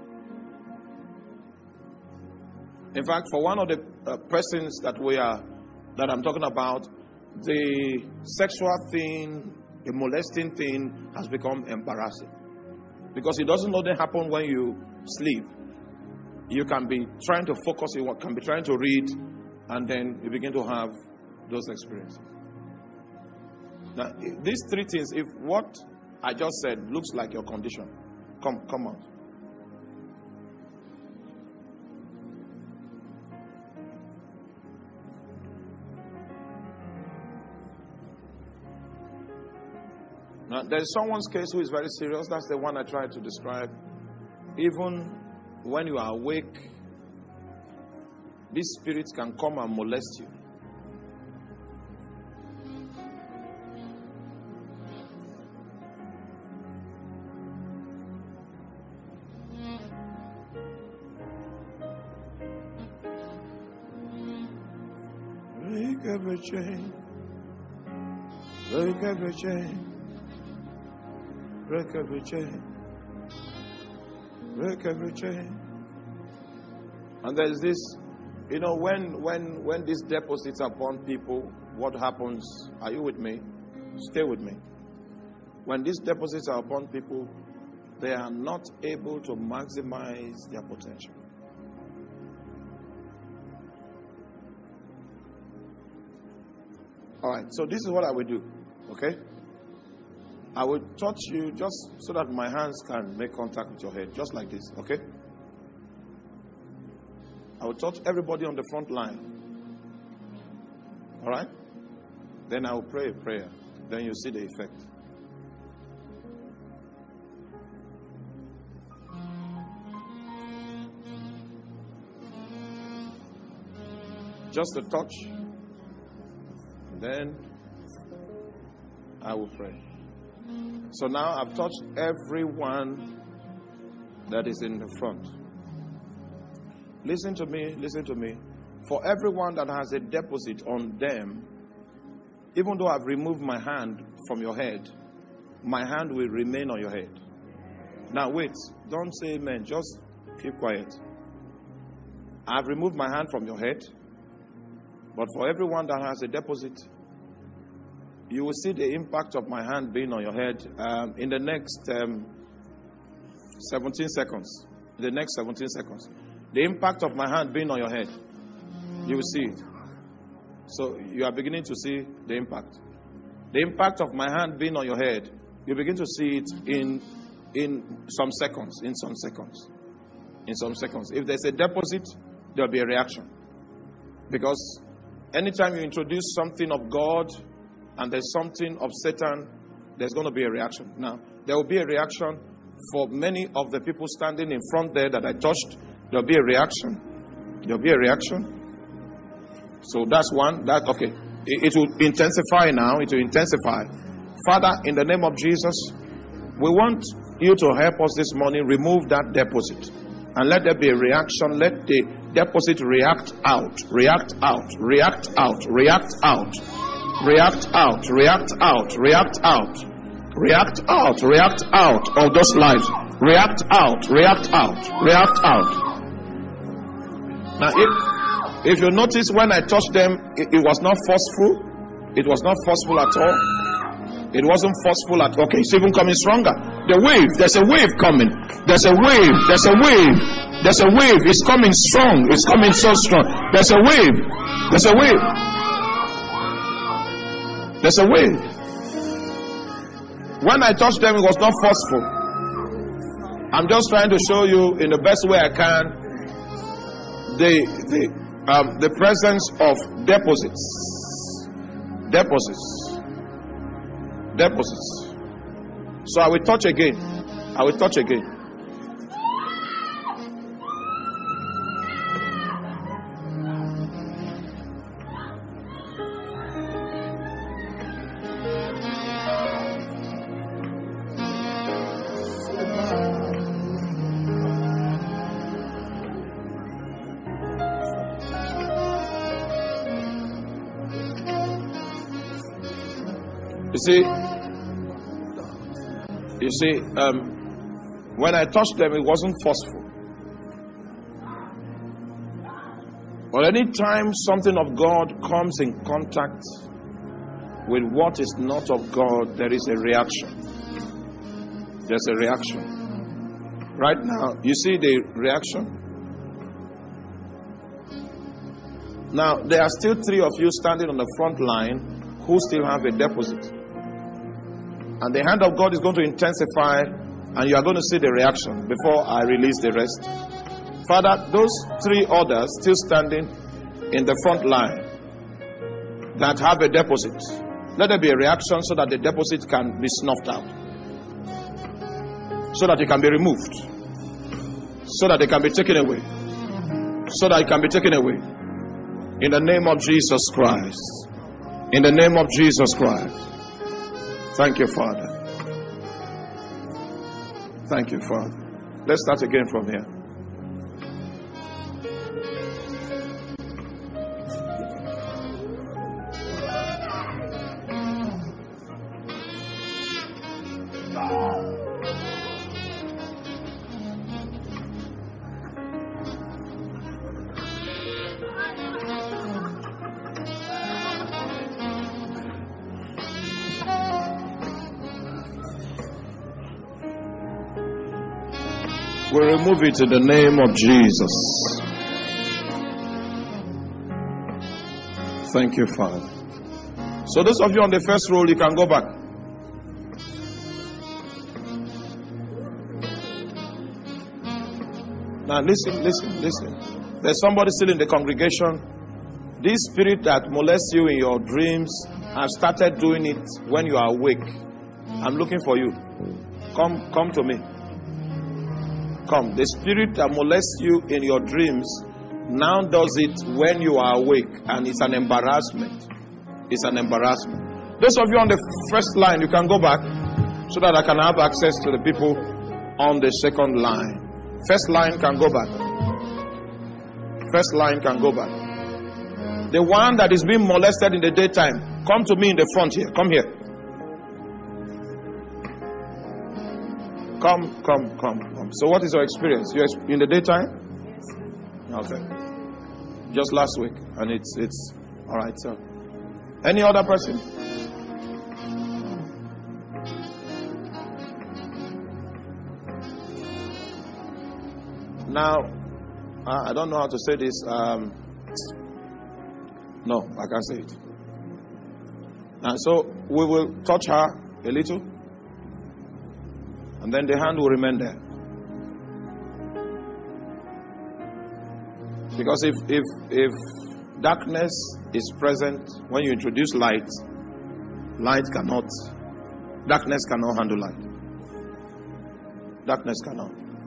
In fact, for one of the uh, persons that we are, that I'm talking about, the sexual thing, the molesting thing has become embarrassing because it doesn't only happen when you sleep. you can be trying to focus, you can be trying to read, and then you begin to have those experiences. Now, these three things, if what I just said looks like your condition, come, come out. Now, there's someone's case who is very serious. That's the one I tried to describe. Even when you are awake, these spirits can come and molest you. Break every chain. Break every chain. Break every chain. Break every chain. And there's this, you know, when when when these deposits are upon people, what happens? Are you with me? Stay with me. When these deposits are upon people, they are not able to maximize their potential. All right, so this is what I will do, okay? I will touch you just so that my hands can make contact with your head, just like this, okay? I will touch everybody on the front line. All right? Then I will pray a prayer. Then you see the effect. Just a touch. And then I will pray. So now I've touched everyone that is in the front. Listen to me, listen to me. For everyone that has a deposit on them, even though I've removed my hand from your head, my hand will remain on your head. Now wait, don't say amen, just keep quiet. I've removed my hand from your head, but for everyone that has a deposit, you will see the impact of my hand being on your head um, in the next um, seventeen seconds. In the next seventeen seconds. The impact of my hand being on your head, you will see it. So you are beginning to see the impact. The impact of my hand being on your head, you begin to see it in in some seconds, in some seconds, in some seconds. If there's a deposit, there will be a reaction. Because anytime you introduce something of God and there's something of Satan, there's going to be a reaction. Now, there will be a reaction for many of the people standing in front there that I touched. There'll be a reaction. There'll be a reaction. So that's one. That okay. It, it will intensify now. It will intensify. Father, in the name of Jesus, we want you to help us this morning remove that deposit. And let there be a reaction. Let the deposit react out. React out. React out. React out. React out. React out. React out. React out. React out of those lives. React out. React out. React out. Now, if, if you notice when I touched them, it, it was not forceful. It was not forceful at all. It wasn't forceful at all. Okay, it's even coming stronger. The wave, there's a wave coming. There's a wave. There's a wave. There's a wave. It's coming strong. It's coming so strong. There's a wave. There's a wave. There's a wave. When I touched them, it was not forceful. I'm just trying to show you in the best way I can the the um, the presence of deposits. Deposits. Deposits. So I will touch again. I will touch again. You see, you see, um, when I touched them, it wasn't forceful. But anytime something of God comes in contact with what is not of God, there is a reaction. There's a reaction. Right now, you see the reaction? Now, there are still three of you standing on the front line who still have a deposit. And the hand of God is going to intensify, and you are going to see the reaction before I release the rest. Father, those three others still standing in the front line that have a deposit, let there be a reaction so that the deposit can be snuffed out, so that it can be removed, so that it can be taken away, so that it can be taken away. In the name of Jesus Christ. In the name of Jesus Christ. Thank you, Father. Thank you, Father. Let's start again from here. We remove it in the name of Jesus. Thank you, Father. So those of you on the first row, you can go back. Now listen, listen, listen. There's somebody still in the congregation. This spirit that molests you in your dreams has started doing it when you are awake. I'm looking for you. Come, come to me. Come. The spirit that molests you in your dreams now does it when you are awake, and it's an embarrassment. It's an embarrassment. Those of you on the first line, you can go back so that I can have access to the people on the second line. First line can go back. First line can go back. The one that is being molested in the daytime, come to me in the front here. Come here. Come, come, come, come. So what is your experience? You're in the daytime? Yes. Okay. Just last week. And it's, it's, all right, so. Any other person? Now, I don't know how to say this. Um, no, I can't say it. And so we will touch her a little. And then the hand will remain there. Because if if if darkness is present when you introduce light, light cannot, darkness cannot handle light. Darkness cannot.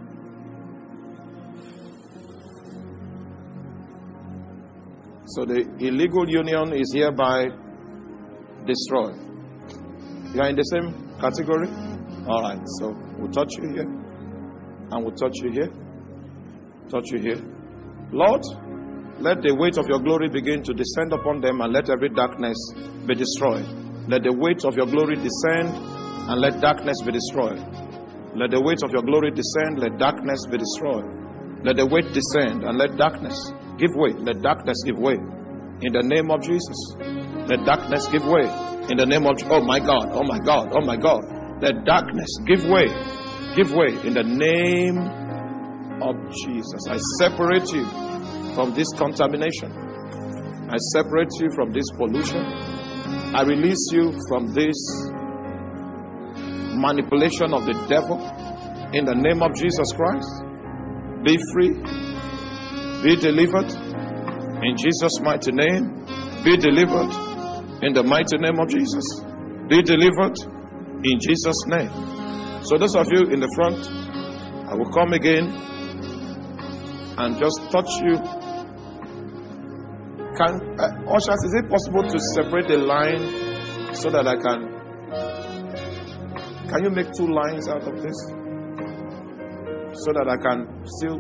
So the illegal union is hereby destroyed. You are in the same category? All right, so we'll touch you here, and we'll touch you here, touch you here. Lord, let the weight of your glory begin to descend upon them, and let every darkness be destroyed. Let the weight of your glory descend, and let darkness be destroyed. Let the weight of your glory descend, let darkness be destroyed. Let the weight descend, and let darkness give way. Let darkness give way. In the name of Jesus. Let darkness give way. In the name of, oh my God, oh my God, oh my God. Let darkness give way. Give way in the name of Jesus. I separate you from this contamination. I separate you from this pollution. I release you from this manipulation of the devil in the name of Jesus Christ. Be free. Be delivered in Jesus' mighty name. Be delivered in the mighty name of Jesus. Be delivered in Jesus' name. So those of you in the front, I will come again and just touch you. Can uh, ushers, is it possible to separate the line so that I can? Can you make two lines out of this so that I can still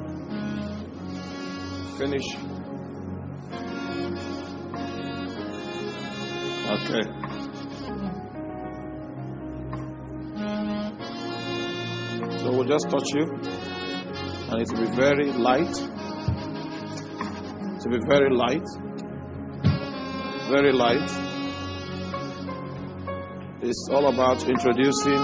finish? Okay. So we'll just touch you, and it will be very light. It will be very light. Very light. It's all about introducing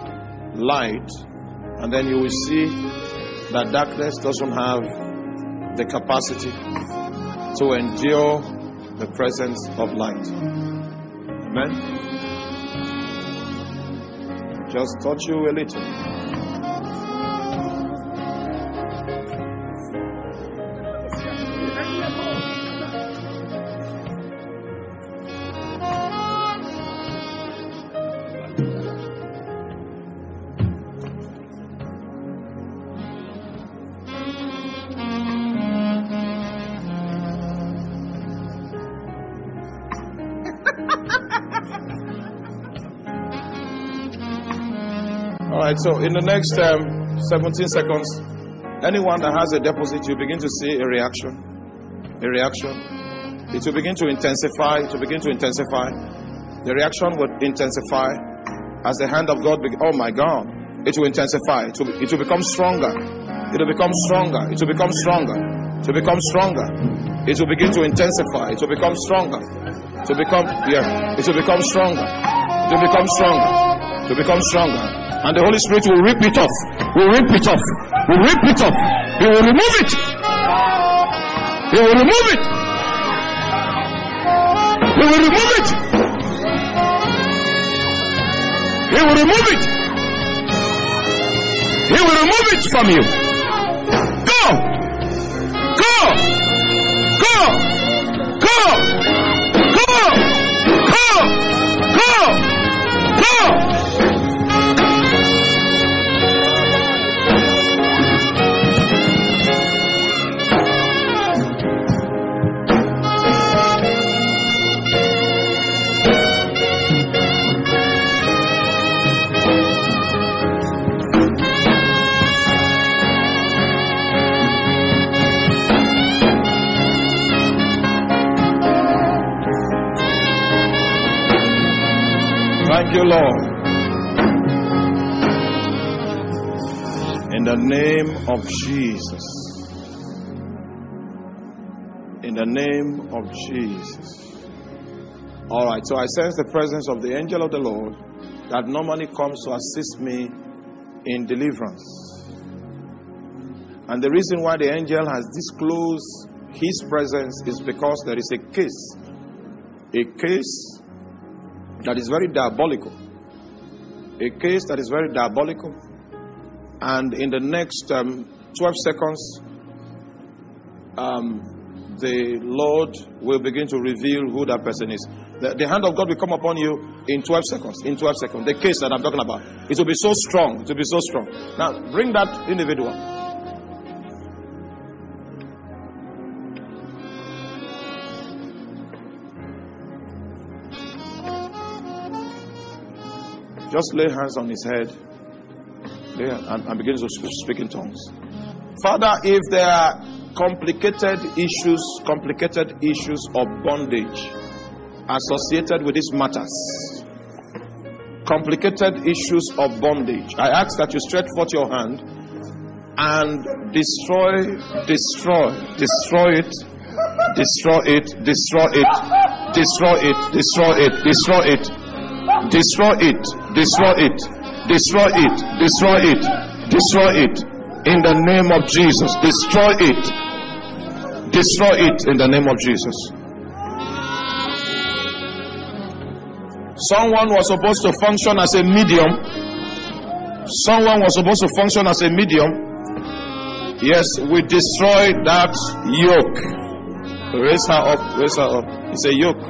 light, and then you will see that darkness doesn't have the capacity to endure the presence of light. Amen. Just touch you a little. Alright, so in the next um, seventeen seconds, anyone that has a deposit, you begin to see a reaction. A reaction. It will begin to intensify. It will begin to intensify. The reaction will intensify as the hand of God begins. Oh my God. It will intensify. It will, it will become stronger. It will become stronger. It will become stronger. It will become stronger. It will begin to intensify. It will become stronger. It will become, yeah. It will become stronger. It will become stronger. It will become stronger. And the Holy Spirit will rip it off. Will rip it off. Will rip it off. He will remove it. He will remove it. He will remove it. He will remove it. He will remove it from you. Go. Go. Go. Go. Go. Go. Go. Go. Thank you, Lord. In the name of Jesus. In the name of Jesus. All right, so I sense the presence of the angel of the Lord that normally comes to assist me in deliverance. And the reason why the angel has disclosed his presence is because there is a case. A case that is very diabolical. A case that is very diabolical. And in the next um, twelve seconds, um, the Lord will begin to reveal who that person is. The, the hand of God will come upon you in twelve seconds. In twelve seconds. The case that I'm talking about. It will be so strong. It will be so strong. Now, bring that individual. Just lay hands on his head and, and begin to speak in tongues. Father, if there are complicated issues, complicated issues of bondage associated with these matters, complicated issues of bondage, I ask that you stretch forth your hand and destroy, destroy, destroy it, destroy it, destroy it, destroy it, destroy it, destroy it. Destroy it, destroy it, destroy it, destroy it, destroy it in the name of Jesus. Destroy it, destroy it in the name of Jesus. Someone was supposed to function as a medium. Someone was supposed to function as a medium. Yes, we destroyed that yoke. Raise her up, raise her up. It's a yoke.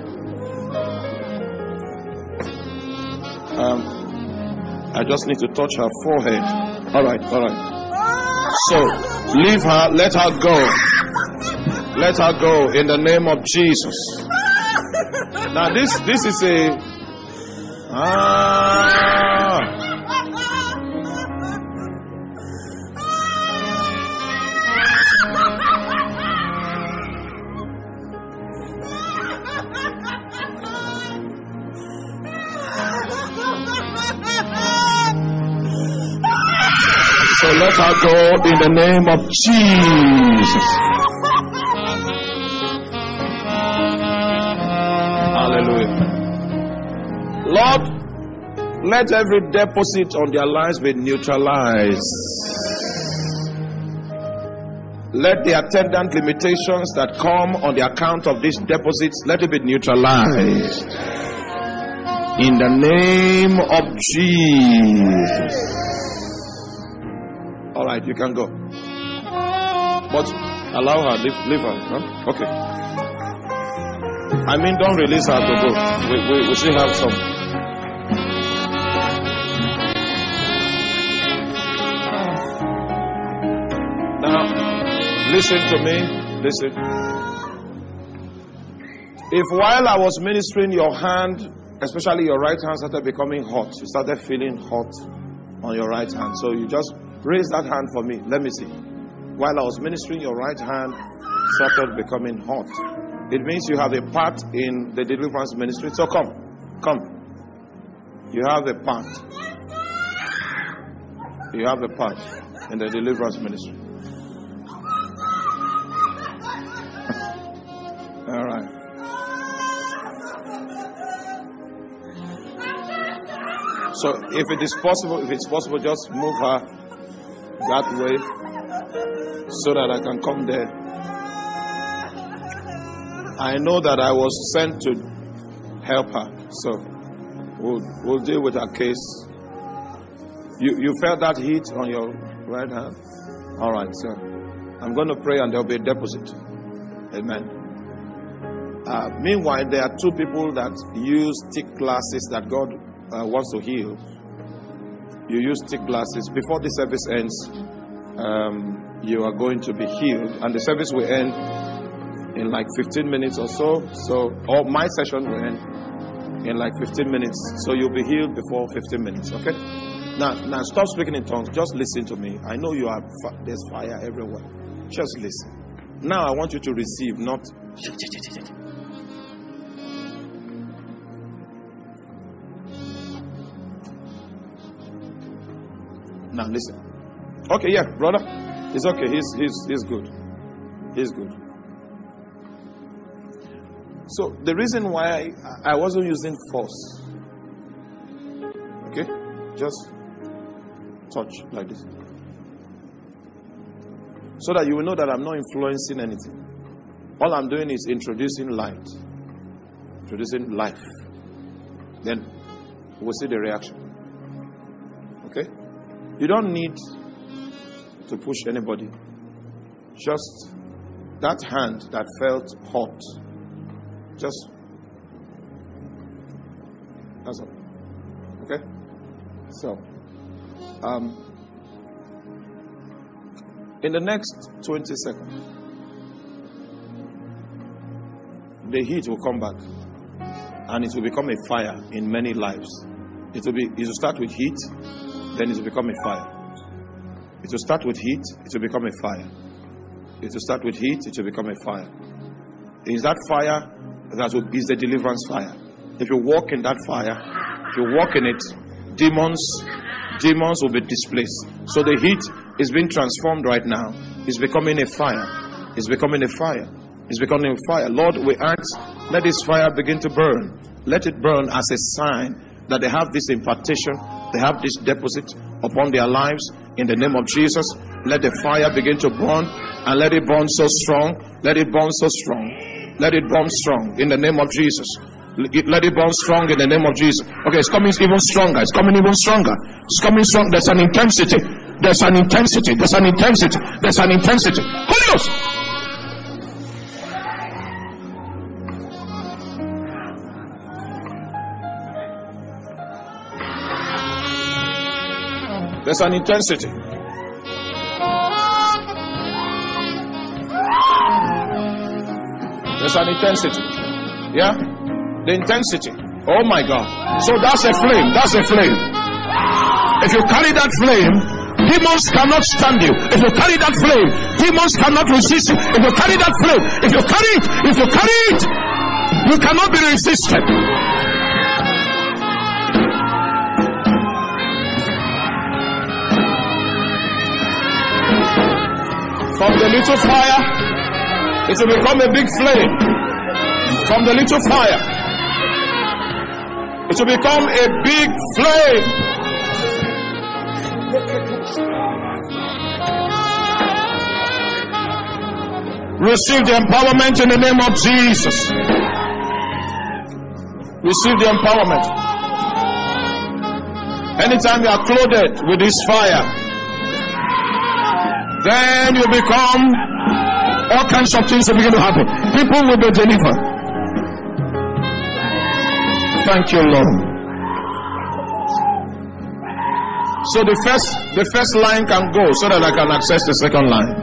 Um, I just need to touch her forehead. All right, all right. So, leave her, let her go. Let her go in the name of Jesus. Now, this this is a ah. So let her go in the name of Jesus. Hallelujah. Lord, let every deposit on their lives be neutralized. Let the attendant limitations that come on the account of these deposits, let it be neutralized. In the name of Jesus. All right, you can go. But allow her, leave, leave her. Huh? Okay. I mean, don't release her to go. We, we, we still have some. Now, listen to me. Listen. If while I was ministering, your hand, especially your right hand, started becoming hot, you started feeling hot on your right hand. So you just raise that hand for me. Let me see. While I was ministering, your right hand started becoming hot. It means you have a part in the deliverance ministry. So come, come. You have a part. You have a part in the deliverance ministry. All right. So if it is possible, if it's possible, just move her that way so that I can come there. I know that I was sent to help her, so we'll we'll deal with her case. You you felt that heat on your right hand? All right, so I'm going to pray and there'll be a deposit. Amen. Uh, meanwhile, there are two people that use thick glasses that God uh, wants to heal. You use thick glasses. Before the service ends, um, you are going to be healed, and the service will end in like fifteen minutes or so. So, or my session will end in like fifteen minutes. So you'll be healed before fifteen minutes. Okay? Now, now stop speaking in tongues. Just listen to me. I know you are. There's fire everywhere. Just listen. Now I want you to receive, not. Now listen. Okay, yeah, brother. It's okay. He's he's he's good. He's good. So the reason why I, I wasn't using force, okay, just touch like this, so that you will know that I'm not influencing anything. All I'm doing is introducing light, introducing life. Then we'll see the reaction. Okay, you don't need to push anybody. Just that hand that felt hot. Just that's all. Okay? So um in the next twenty seconds, the heat will come back and it will become a fire in many lives. It will be it will start with heat, then it will become a fire. It will start with heat, it will become a fire. It will start with heat, it will become a fire. Is that fire that will, is the deliverance fire? If you walk in that fire, if you walk in it, demons, demons will be displaced. So the heat is being transformed right now. It's becoming a fire. It's becoming a fire. It's becoming a fire. Lord, we ask, let this fire begin to burn. Let it burn as a sign that they have this impartation, they have this deposit upon their lives. In the name of Jesus, let the fire begin to burn, and let it burn so strong. Let it burn so strong. Let it burn strong in the name of Jesus. Let it burn strong in the name of Jesus. Okay, it's coming even stronger. It's coming even stronger. It's coming strong. There's an intensity. There's an intensity. There's an intensity. There's an intensity. Holy Ghost. There's an intensity. There's an intensity. Yeah? The intensity. Oh my God. So that's a flame. That's a flame. If you carry that flame, demons cannot stand you. If you carry that flame, demons cannot resist you. If you carry that flame, if you carry it, if you carry it, you cannot be resisted. From the little fire, it will become a big flame. From the little fire, it will become a big flame. Receive the empowerment in the name of Jesus. Receive the empowerment. Anytime you are clothed with this fire, then you become, all kinds of things will begin to happen. People will be delivered. Thank you, Lord. So the first, the first line can go so that I can access the second line.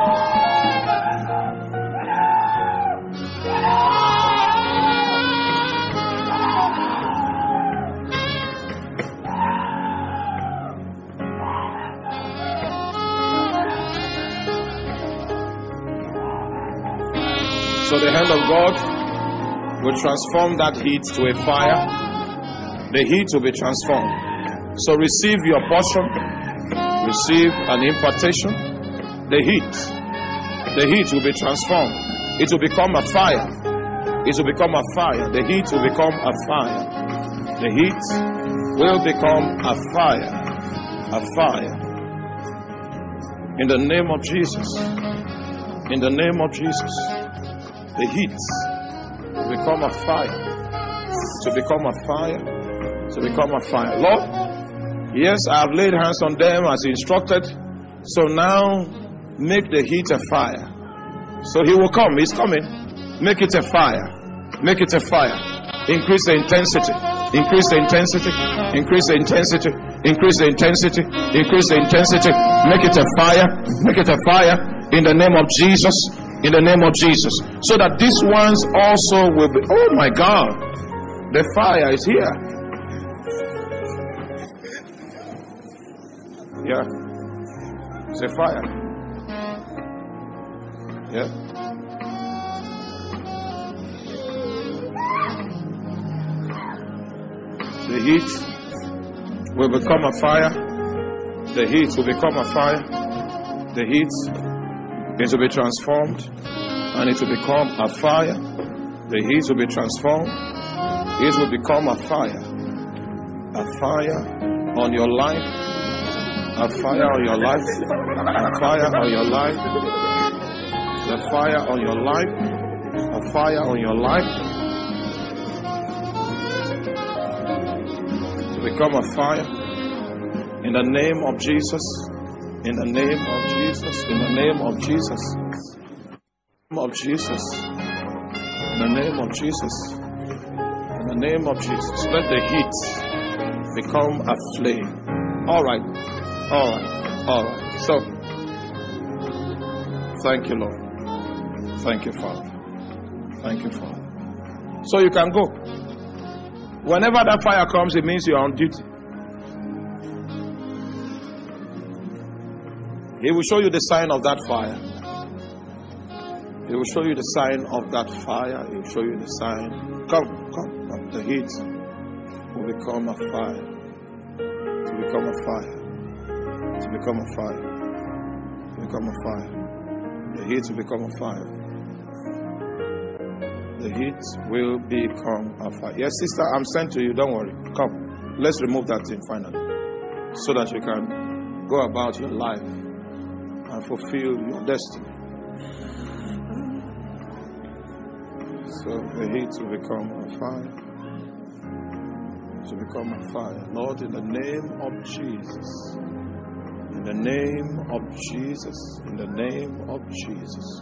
So the hand of God will transform that heat to a fire. The heat will be transformed. So receive your portion. Receive an impartation. The heat. The heat will be transformed. It will become a fire. It will become a fire. The heat will become a fire. The heat will become a fire. A fire. In the name of Jesus. In the name of Jesus. The heat will become a fire. To become a fire. To become a fire. Lord, yes, I have laid hands on them as instructed. So now make the heat a fire. So he will come. He's coming. Make it a fire. Make it a fire. Increase the intensity. Increase the intensity. Increase the intensity. Increase the intensity. Increase the intensity. Make it a fire. Make it a fire. In the name of Jesus. In the name of Jesus. So that these ones also will be. Oh my God. The fire is here. Yeah. It's a fire. Yeah. The heat will become a fire. The heat will become a fire. The heat is to be transformed and it will become a fire. The heat will be transformed. It will become a fire. A fire on your life. A fire on your life. A fire on your life. The fire on your life. A fire on your life. To become a fire. In the name of Jesus. In the name of Jesus. In the name of Jesus. In the name of Jesus. In the name of Jesus. In the name of Jesus. Let the heat become a flame. All right. All right. All right. So, thank you, Lord. Thank you, Father. Thank you, Father. So you can go. Whenever that fire comes, it means you're on duty. He will show you the sign of that fire. He will show you the sign of that fire. He will show you the sign. Come, come, come. The heat will become a fire. To become a fire. To become a fire. To become a fire. The heat will become a fire. The heat will become a fire. Yes, sister, I'm sent to you. Don't worry. Come. Let's remove that thing finally. So that you can go about your life and fulfill your destiny. So the heat will become a fire. To become a fire. Lord, in the name of Jesus. In the name of Jesus. In the name of Jesus.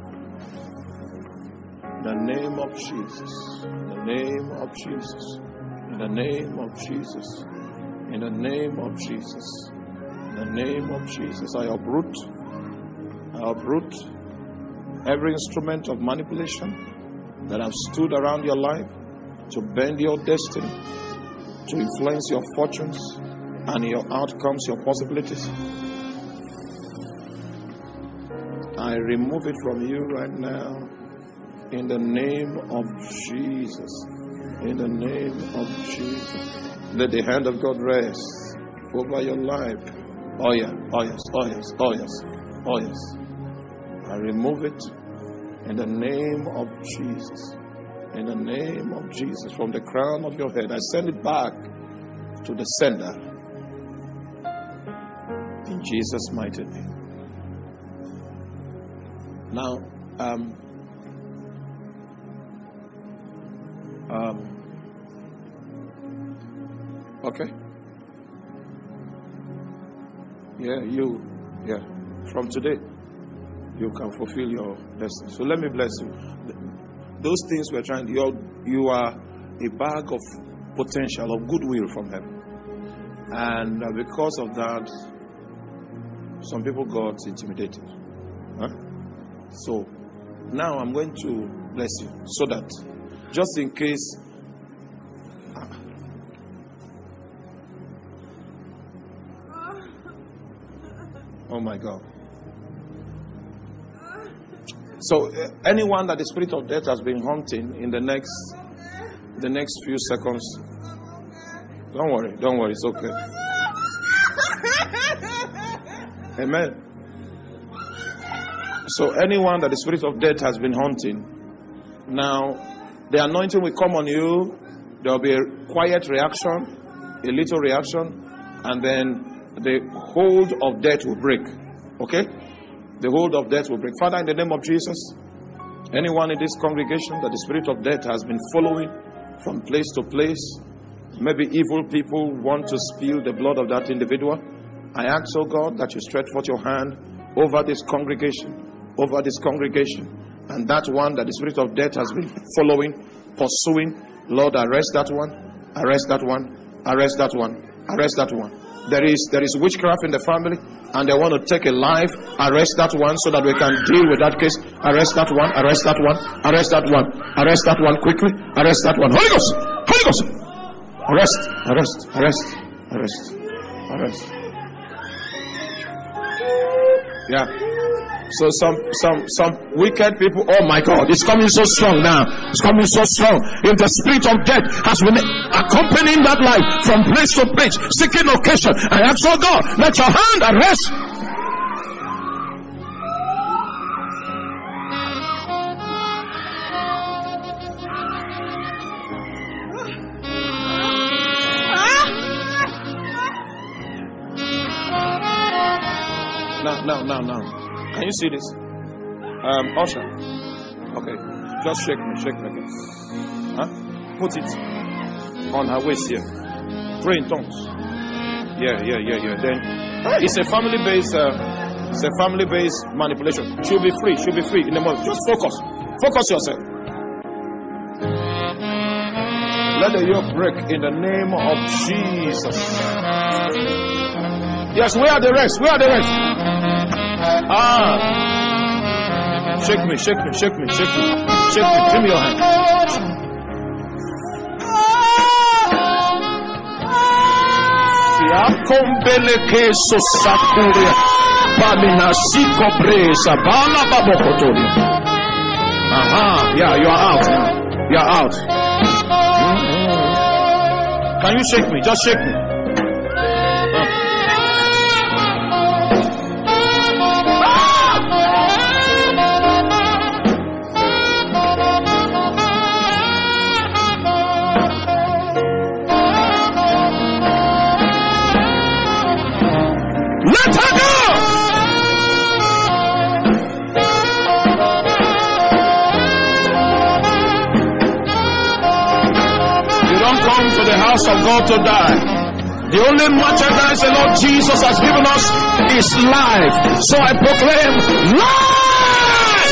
In the name of Jesus. In the name of Jesus. In the name of Jesus. In the name of Jesus. In the name of Jesus. I uproot. I uproot every instrument of manipulation that have stood around your life to bend your destiny, to influence your fortunes and your outcomes, your possibilities. I remove it from you right now in the name of Jesus. In the name of Jesus. Let the hand of God rest over your life. Oh yeah, oh yes, oh yes, oh yes, oh yes. I remove it in the name of Jesus. In the name of Jesus. From the crown of your head, I send it back to the sender. In Jesus' mighty name. Now, Um, um, okay. Yeah, you, yeah. From today, you can fulfill your destiny. So let me bless you. Those things we're trying, you're, you are a bag of potential, of goodwill from heaven. And uh, because of that, some people got intimidated. Huh? So now I'm going to bless you so that just in case. Oh my God. So uh, anyone that the spirit of death has been haunting in the next the next few seconds, don't worry, don't worry, it's okay. Amen. So anyone that the spirit of death has been haunting, now the anointing will come on you. There will be a quiet reaction, a little reaction, and then the hold of death will break. Okay? The hold of death will break. Father, in the name of Jesus, anyone in this congregation that the spirit of death has been following from place to place, maybe evil people want to spill the blood of that individual, I ask, oh God, that you stretch forth your hand over this congregation, over this congregation, and that one that the spirit of death has been following, pursuing, Lord, arrest that one, arrest that one, arrest that one, arrest that one. There is there is witchcraft in the family, and they want to take a life. Arrest that one so that we can deal with that case. Arrest that one. Arrest that one. Arrest that one. Arrest that one quickly. Arrest that one. Holy Ghost. Holy Ghost. Arrest. Arrest. Arrest. Arrest. Arrest. Yeah. So some some some wicked people, oh my God, it's coming so strong now. It's coming so strong. If the spirit of death has been accompanying that life from place to place, seeking occasion, I ask, oh God, let your hand arrest. Now, now, now, now. Can you see this? Um, Usher. Okay. Just shake me, shake me again. Huh? Put it on her waist here. Pray in tongues. Yeah, yeah, yeah, yeah. Then it's a family-based, uh, it's a family-based manipulation. She'll be free. She'll be free in the moment. Just focus. Focus yourself. Let the yoke break in the name of Jesus. Yes, where are the rest? Where are the rest? Ah, shake me, shake me, shake me, shake me, shake me. Give me your hand. Siakombele keso sakuria, pamina sikobresa, bala babokotori. Aha, yeah, you are out now. You are out. Mm-hmm. Can you shake me? Just shake me. Of God to die. The only merchandise the Lord Jesus has given us is life. So I proclaim life.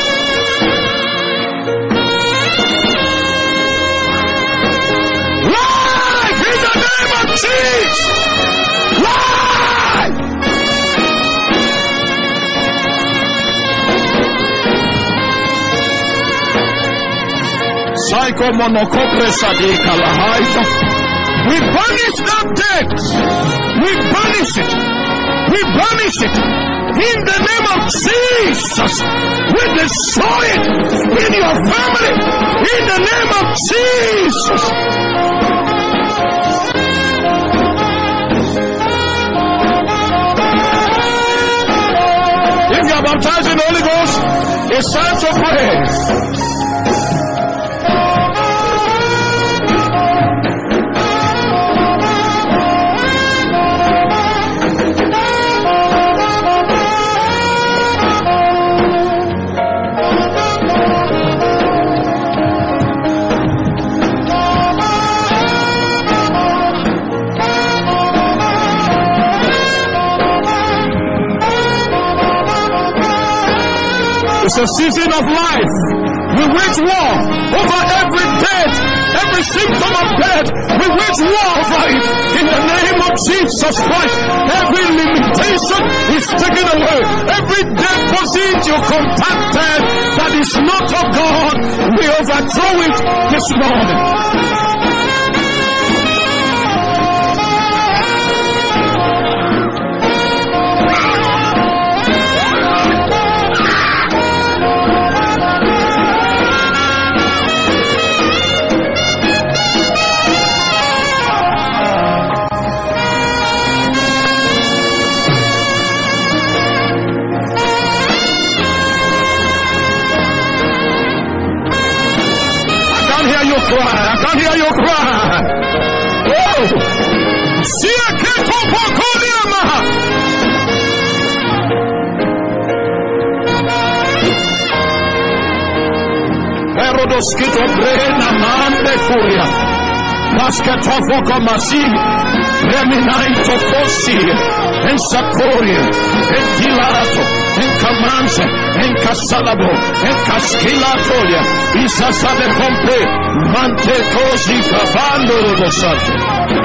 Life in the name of Jesus. Life. Psycho monocopresa de Kalahaita. We banish that debt. We banish it. We banish it. In the name of Jesus. We destroy it in your family. In the name of Jesus. If you are baptized in the Holy Ghost, it's time to pray. is a season of life. We wage war over every death, every symptom of death. We wage war over it in the name of Jesus Christ. Every limitation is taken away. Every deposit you contacted that is not of God, we overthrow it this morning. I can't hear you cry. Oh! See a keto pokoliama. Herodos kito brena mande kuria. Basketofoko masi. Reminaito kosi. En sakoria. En dilarato. En camanza. En casalabo. En casquilatoria. Isasa de compre. Mante cosi cavallo dello santo.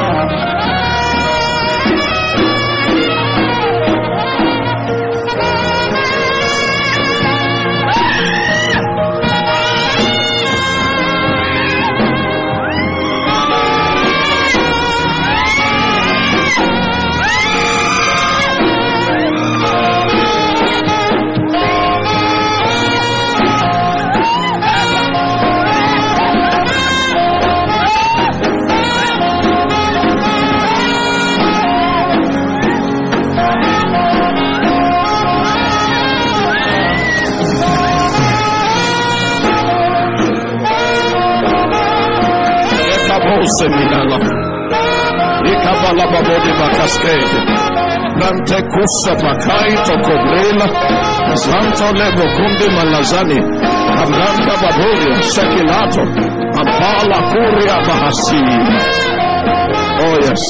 Seminala, Ikabala Babodi Bacascade, Nante Cusa Bacaito Cobrela, Santo Lebo Kundi Malazani, Amranta Babodia, Sekilato, Ampala Curia Bahasi. Oh, yes.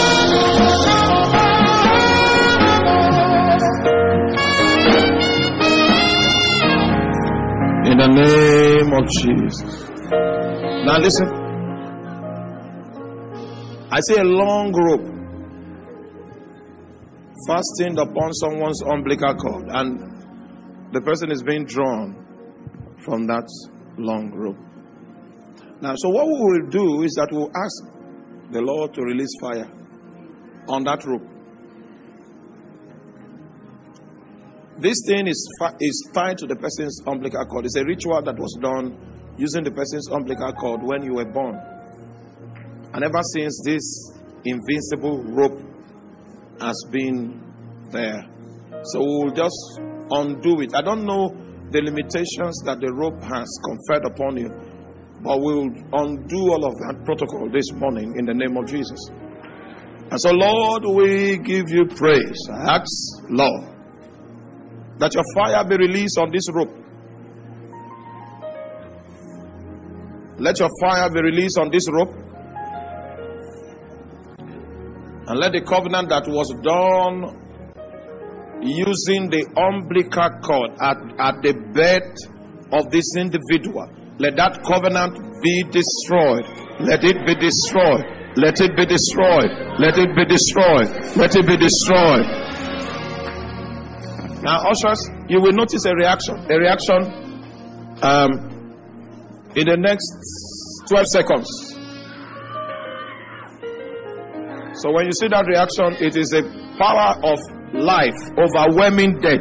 In the name of Jesus. Now listen. I see a long rope fastened upon someone's umbilical cord, and the person is being drawn from that long rope. Now, so what we will do is that we'll ask the Lord to release fire on that rope. This thing is is tied to the person's umbilical cord. It's a ritual that was done using the person's umbilical cord when you were born. And ever since, this invincible rope has been there. So we'll just undo it. I don't know the limitations that the rope has conferred upon you, but we'll undo all of that protocol this morning in the name of Jesus. And so, Lord, we give you praise. I ask, Lord, that your fire be released on this rope. Let your fire be released on this rope. And let the covenant that was done using the umbilical cord at, at the birth of this individual, let that covenant be destroyed. Let it be destroyed. Let it be destroyed. Let it be destroyed. Let it be destroyed. Now, ushers, you will notice a reaction. A reaction um, in the next twelve seconds. So when you see that reaction, it is a power of life overwhelming death.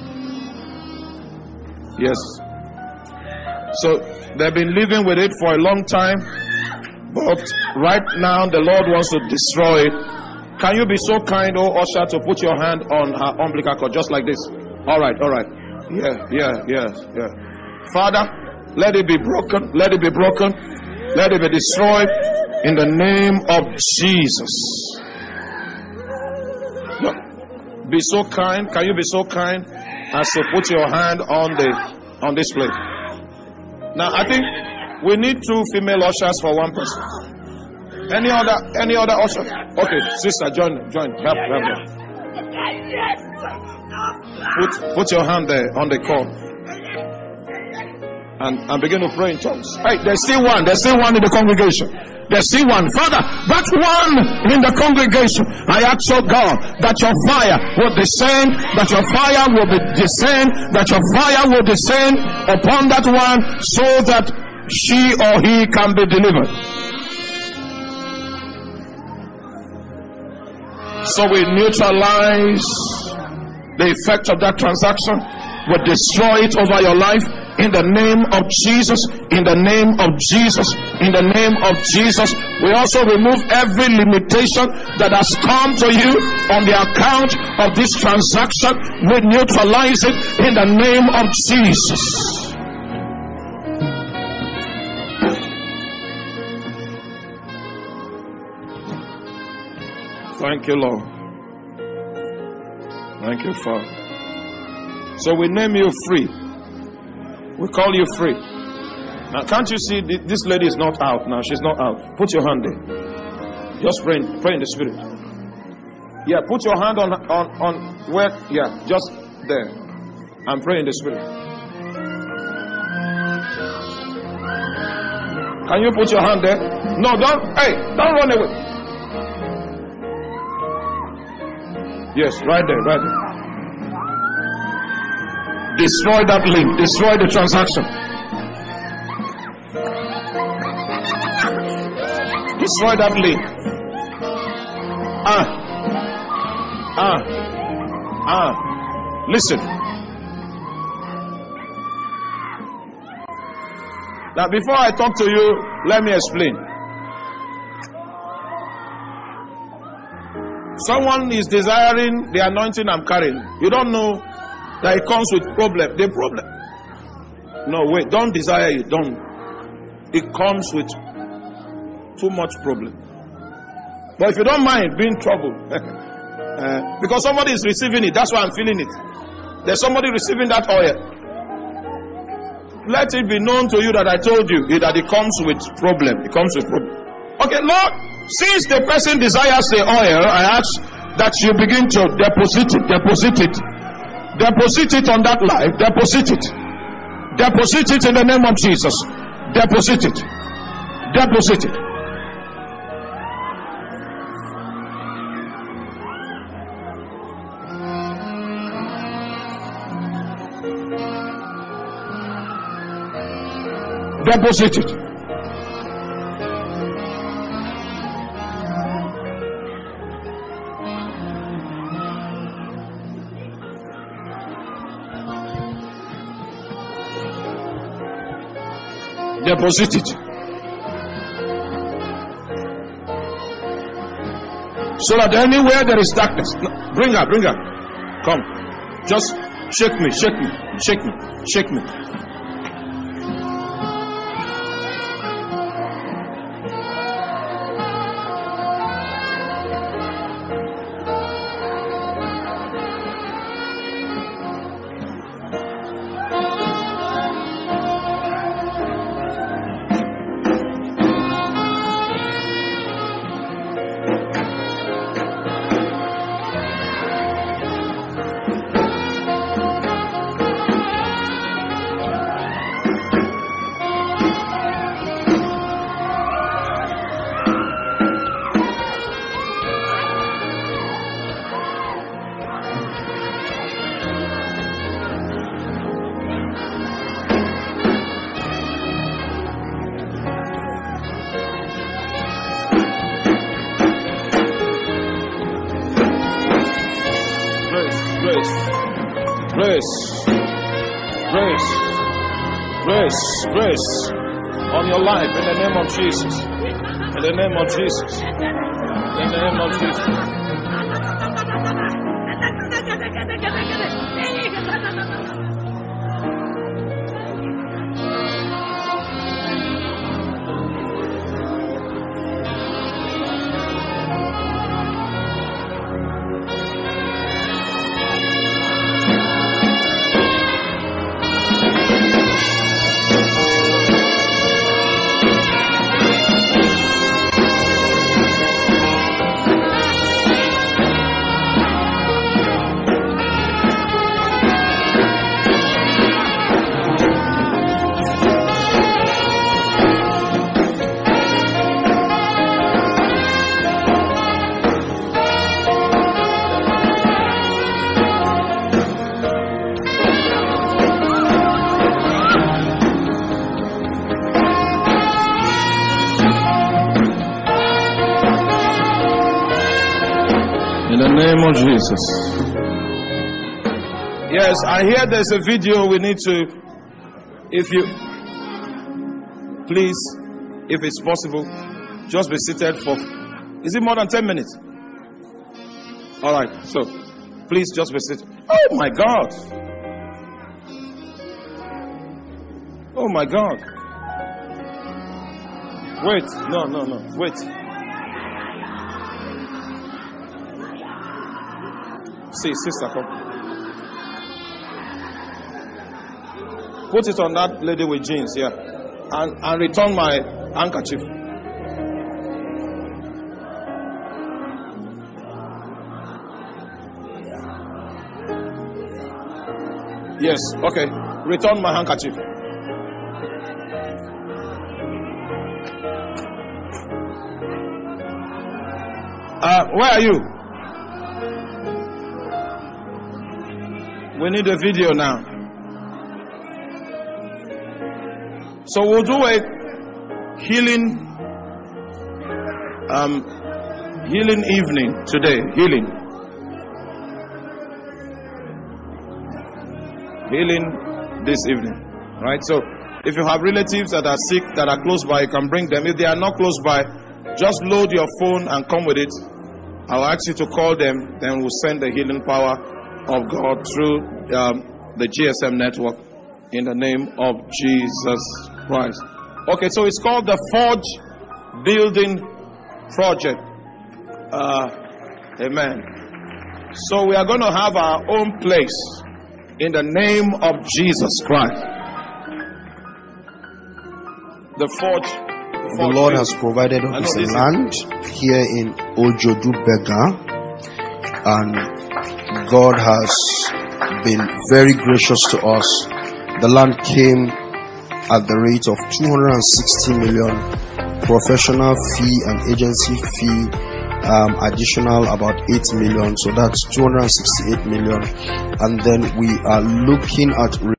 Yes. So they've been living with it for a long time, but right now the Lord wants to destroy it. Can you be so kind, oh usher, to put your hand on her umbilical cord just like this? All right, all right. Yeah, yeah, yeah, yeah. Father, let it be broken. Let it be broken. Let it be destroyed. In the name of Jesus. Look, be so kind. Can you be so kind as to put your hand on the on this plate? Now, I think we need two female ushers for one person. Any other any other usher? Okay, sister, join join. Help, help, help. Put put your hand there on the cord. And, and begin to pray in tongues. Hey, there's still one. There's still one in the congregation. There's still one. Father, that one in the congregation, I ask, oh God, that your fire will descend, that your fire will be descend, that your fire will descend upon that one so that she or he can be delivered. So we neutralize the effect of that transaction. We destroy it over your life. In the name of Jesus, in the name of Jesus, in the name of Jesus. We also remove every limitation that has come to you on the account of this transaction. We neutralize it in the name of Jesus. Thank you, Lord. Thank you, Father. So we name you free. We call you free. Now, can't you see this lady is not out now? She's not out. Put your hand there. Just pray, pray in the spirit. Yeah, put your hand on on on where? Yeah, just there, and pray in the spirit. Can you put your hand there? No, don't. Hey, don't run away. Yes, right there, right there. Destroy that link. Destroy the transaction. Destroy that link. Ah. Ah. Ah. Listen. Now, before I talk to you, let me explain. Someone is desiring the anointing I'm carrying. You don't know that it comes with problem. The problem. No, wait. Don't desire it. Don't. It comes with too much problem. But if you don't mind being troubled, uh, because somebody is receiving it, that's why I'm feeling it. There's somebody receiving that oil. Let it be known to you that I told you that it comes with problem. It comes with problem. Okay, Lord, since the person desires the oil, I ask that you begin to deposit it, deposit it. Deposit it on that life. Deposit it. Deposit it in the name of Jesus. Deposit it. Deposit it. Deposit it. Deposit it. So that anywhere there is darkness, bring her, bring her. Come. Just shake me, shake me, shake me, shake me. Grace on your life in the name of Jesus. In the name of Jesus. In the name of Jesus. the name of Jesus. Yes, I hear there's a video we need to, if you, please, if it's possible, just be seated for, is it more than ten minutes? All right, so please just be seated. Oh my God. Oh my God. Wait, no, no, no, wait. See, sister, come. Put it on that lady with jeans, yeah. And, and return my handkerchief. Yes, okay. Return my handkerchief. Uh, where are you? We need a video now. So we'll do a healing, um, healing evening today. Healing, healing this evening, right? So if you have relatives that are sick that are close by, you can bring them. If they are not close by, just load your phone and come with it. I'll ask you to call them. Then we'll send the healing power of God through um, the G S M network in the name of Jesus Christ. Okay, so it's called the Forge Building Project. Uh, amen. So we are going to have our own place in the name of Jesus Christ. The Forge. The, the Lord has provided us a land here in Ojodubega, and God has been very gracious to us. The land came at the rate of two hundred sixty million, professional fee and agency fee um, additional about eight million, so that's two hundred sixty-eight million. And then we are looking at re-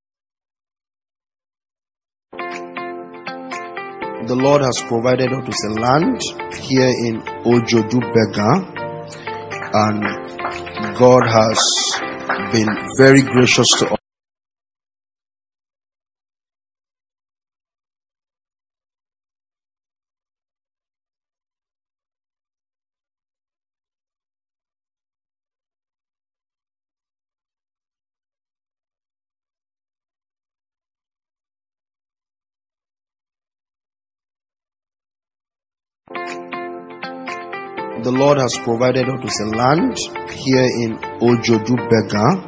the Lord has provided us a land here in Ojodubega, and God has been very gracious to us. The Lord has provided us a land here in Ojodubega.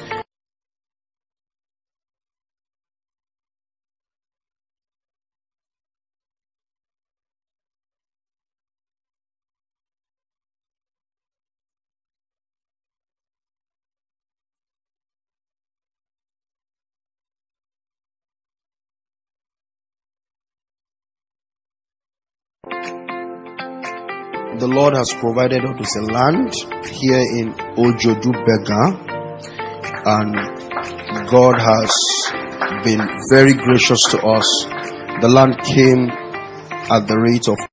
The Lord has provided us a land here in Ojodubega, and God has been very gracious to us. The land came at the rate of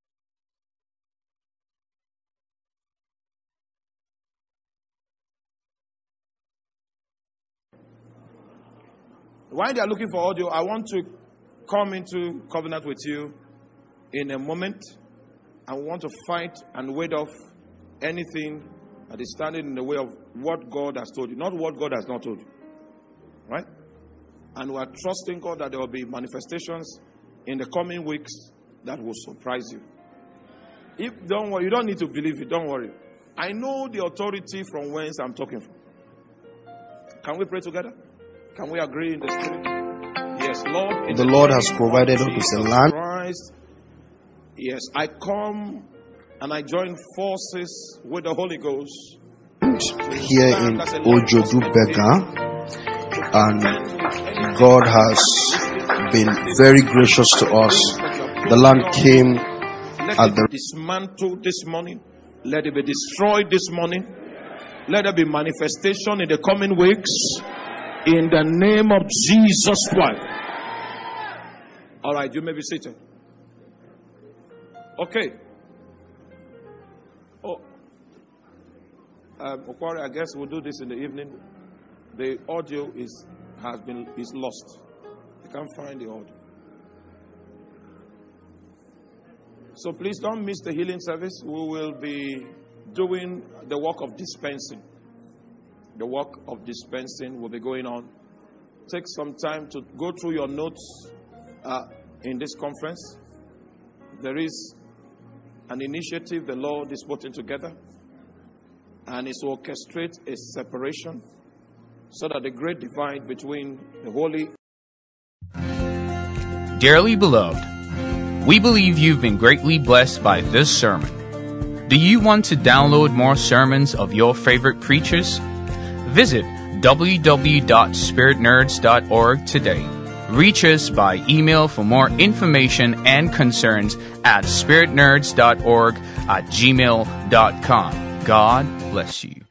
While they are looking for audio, I want to come into covenant with you in a moment. I want to fight and ward off anything that is standing in the way of what God has told you, not what God has not told you. Right? And we are trusting God that there will be manifestations in the coming weeks that will surprise you. If don't worry, you don't need to believe it, don't worry. I know the authority from whence I'm talking from. Can we pray together? Can we agree in the spirit? Yes, Lord. The, the Lord has provided us a land. Christ, yes, I come and I join forces with the Holy Ghost here in Ojodubega, and God has been very gracious to us. The land came at the dismantled this morning. Let it be destroyed this morning. Let there be manifestation in the coming weeks in the name of Jesus Christ. All right, you may be seated. Okay. Oh, Um, Okwari, I guess we'll do this in the evening. The audio is has been is lost. I can't find the audio. So please don't miss the healing service. We will be doing the work of dispensing. The work of dispensing will be going on. Take some time to go through your notes uh, in this conference. There is an initiative the Lord is putting together, and it's to orchestrate a separation so that the great divide between the holy. Dearly beloved, we believe you've been greatly blessed by this sermon. Do you want to download more sermons of your favorite preachers? Visit w w w dot spirit nerds dot org today. Reach us by email for more information and concerns at spirit nerds dot org at gmail dot com. God bless you.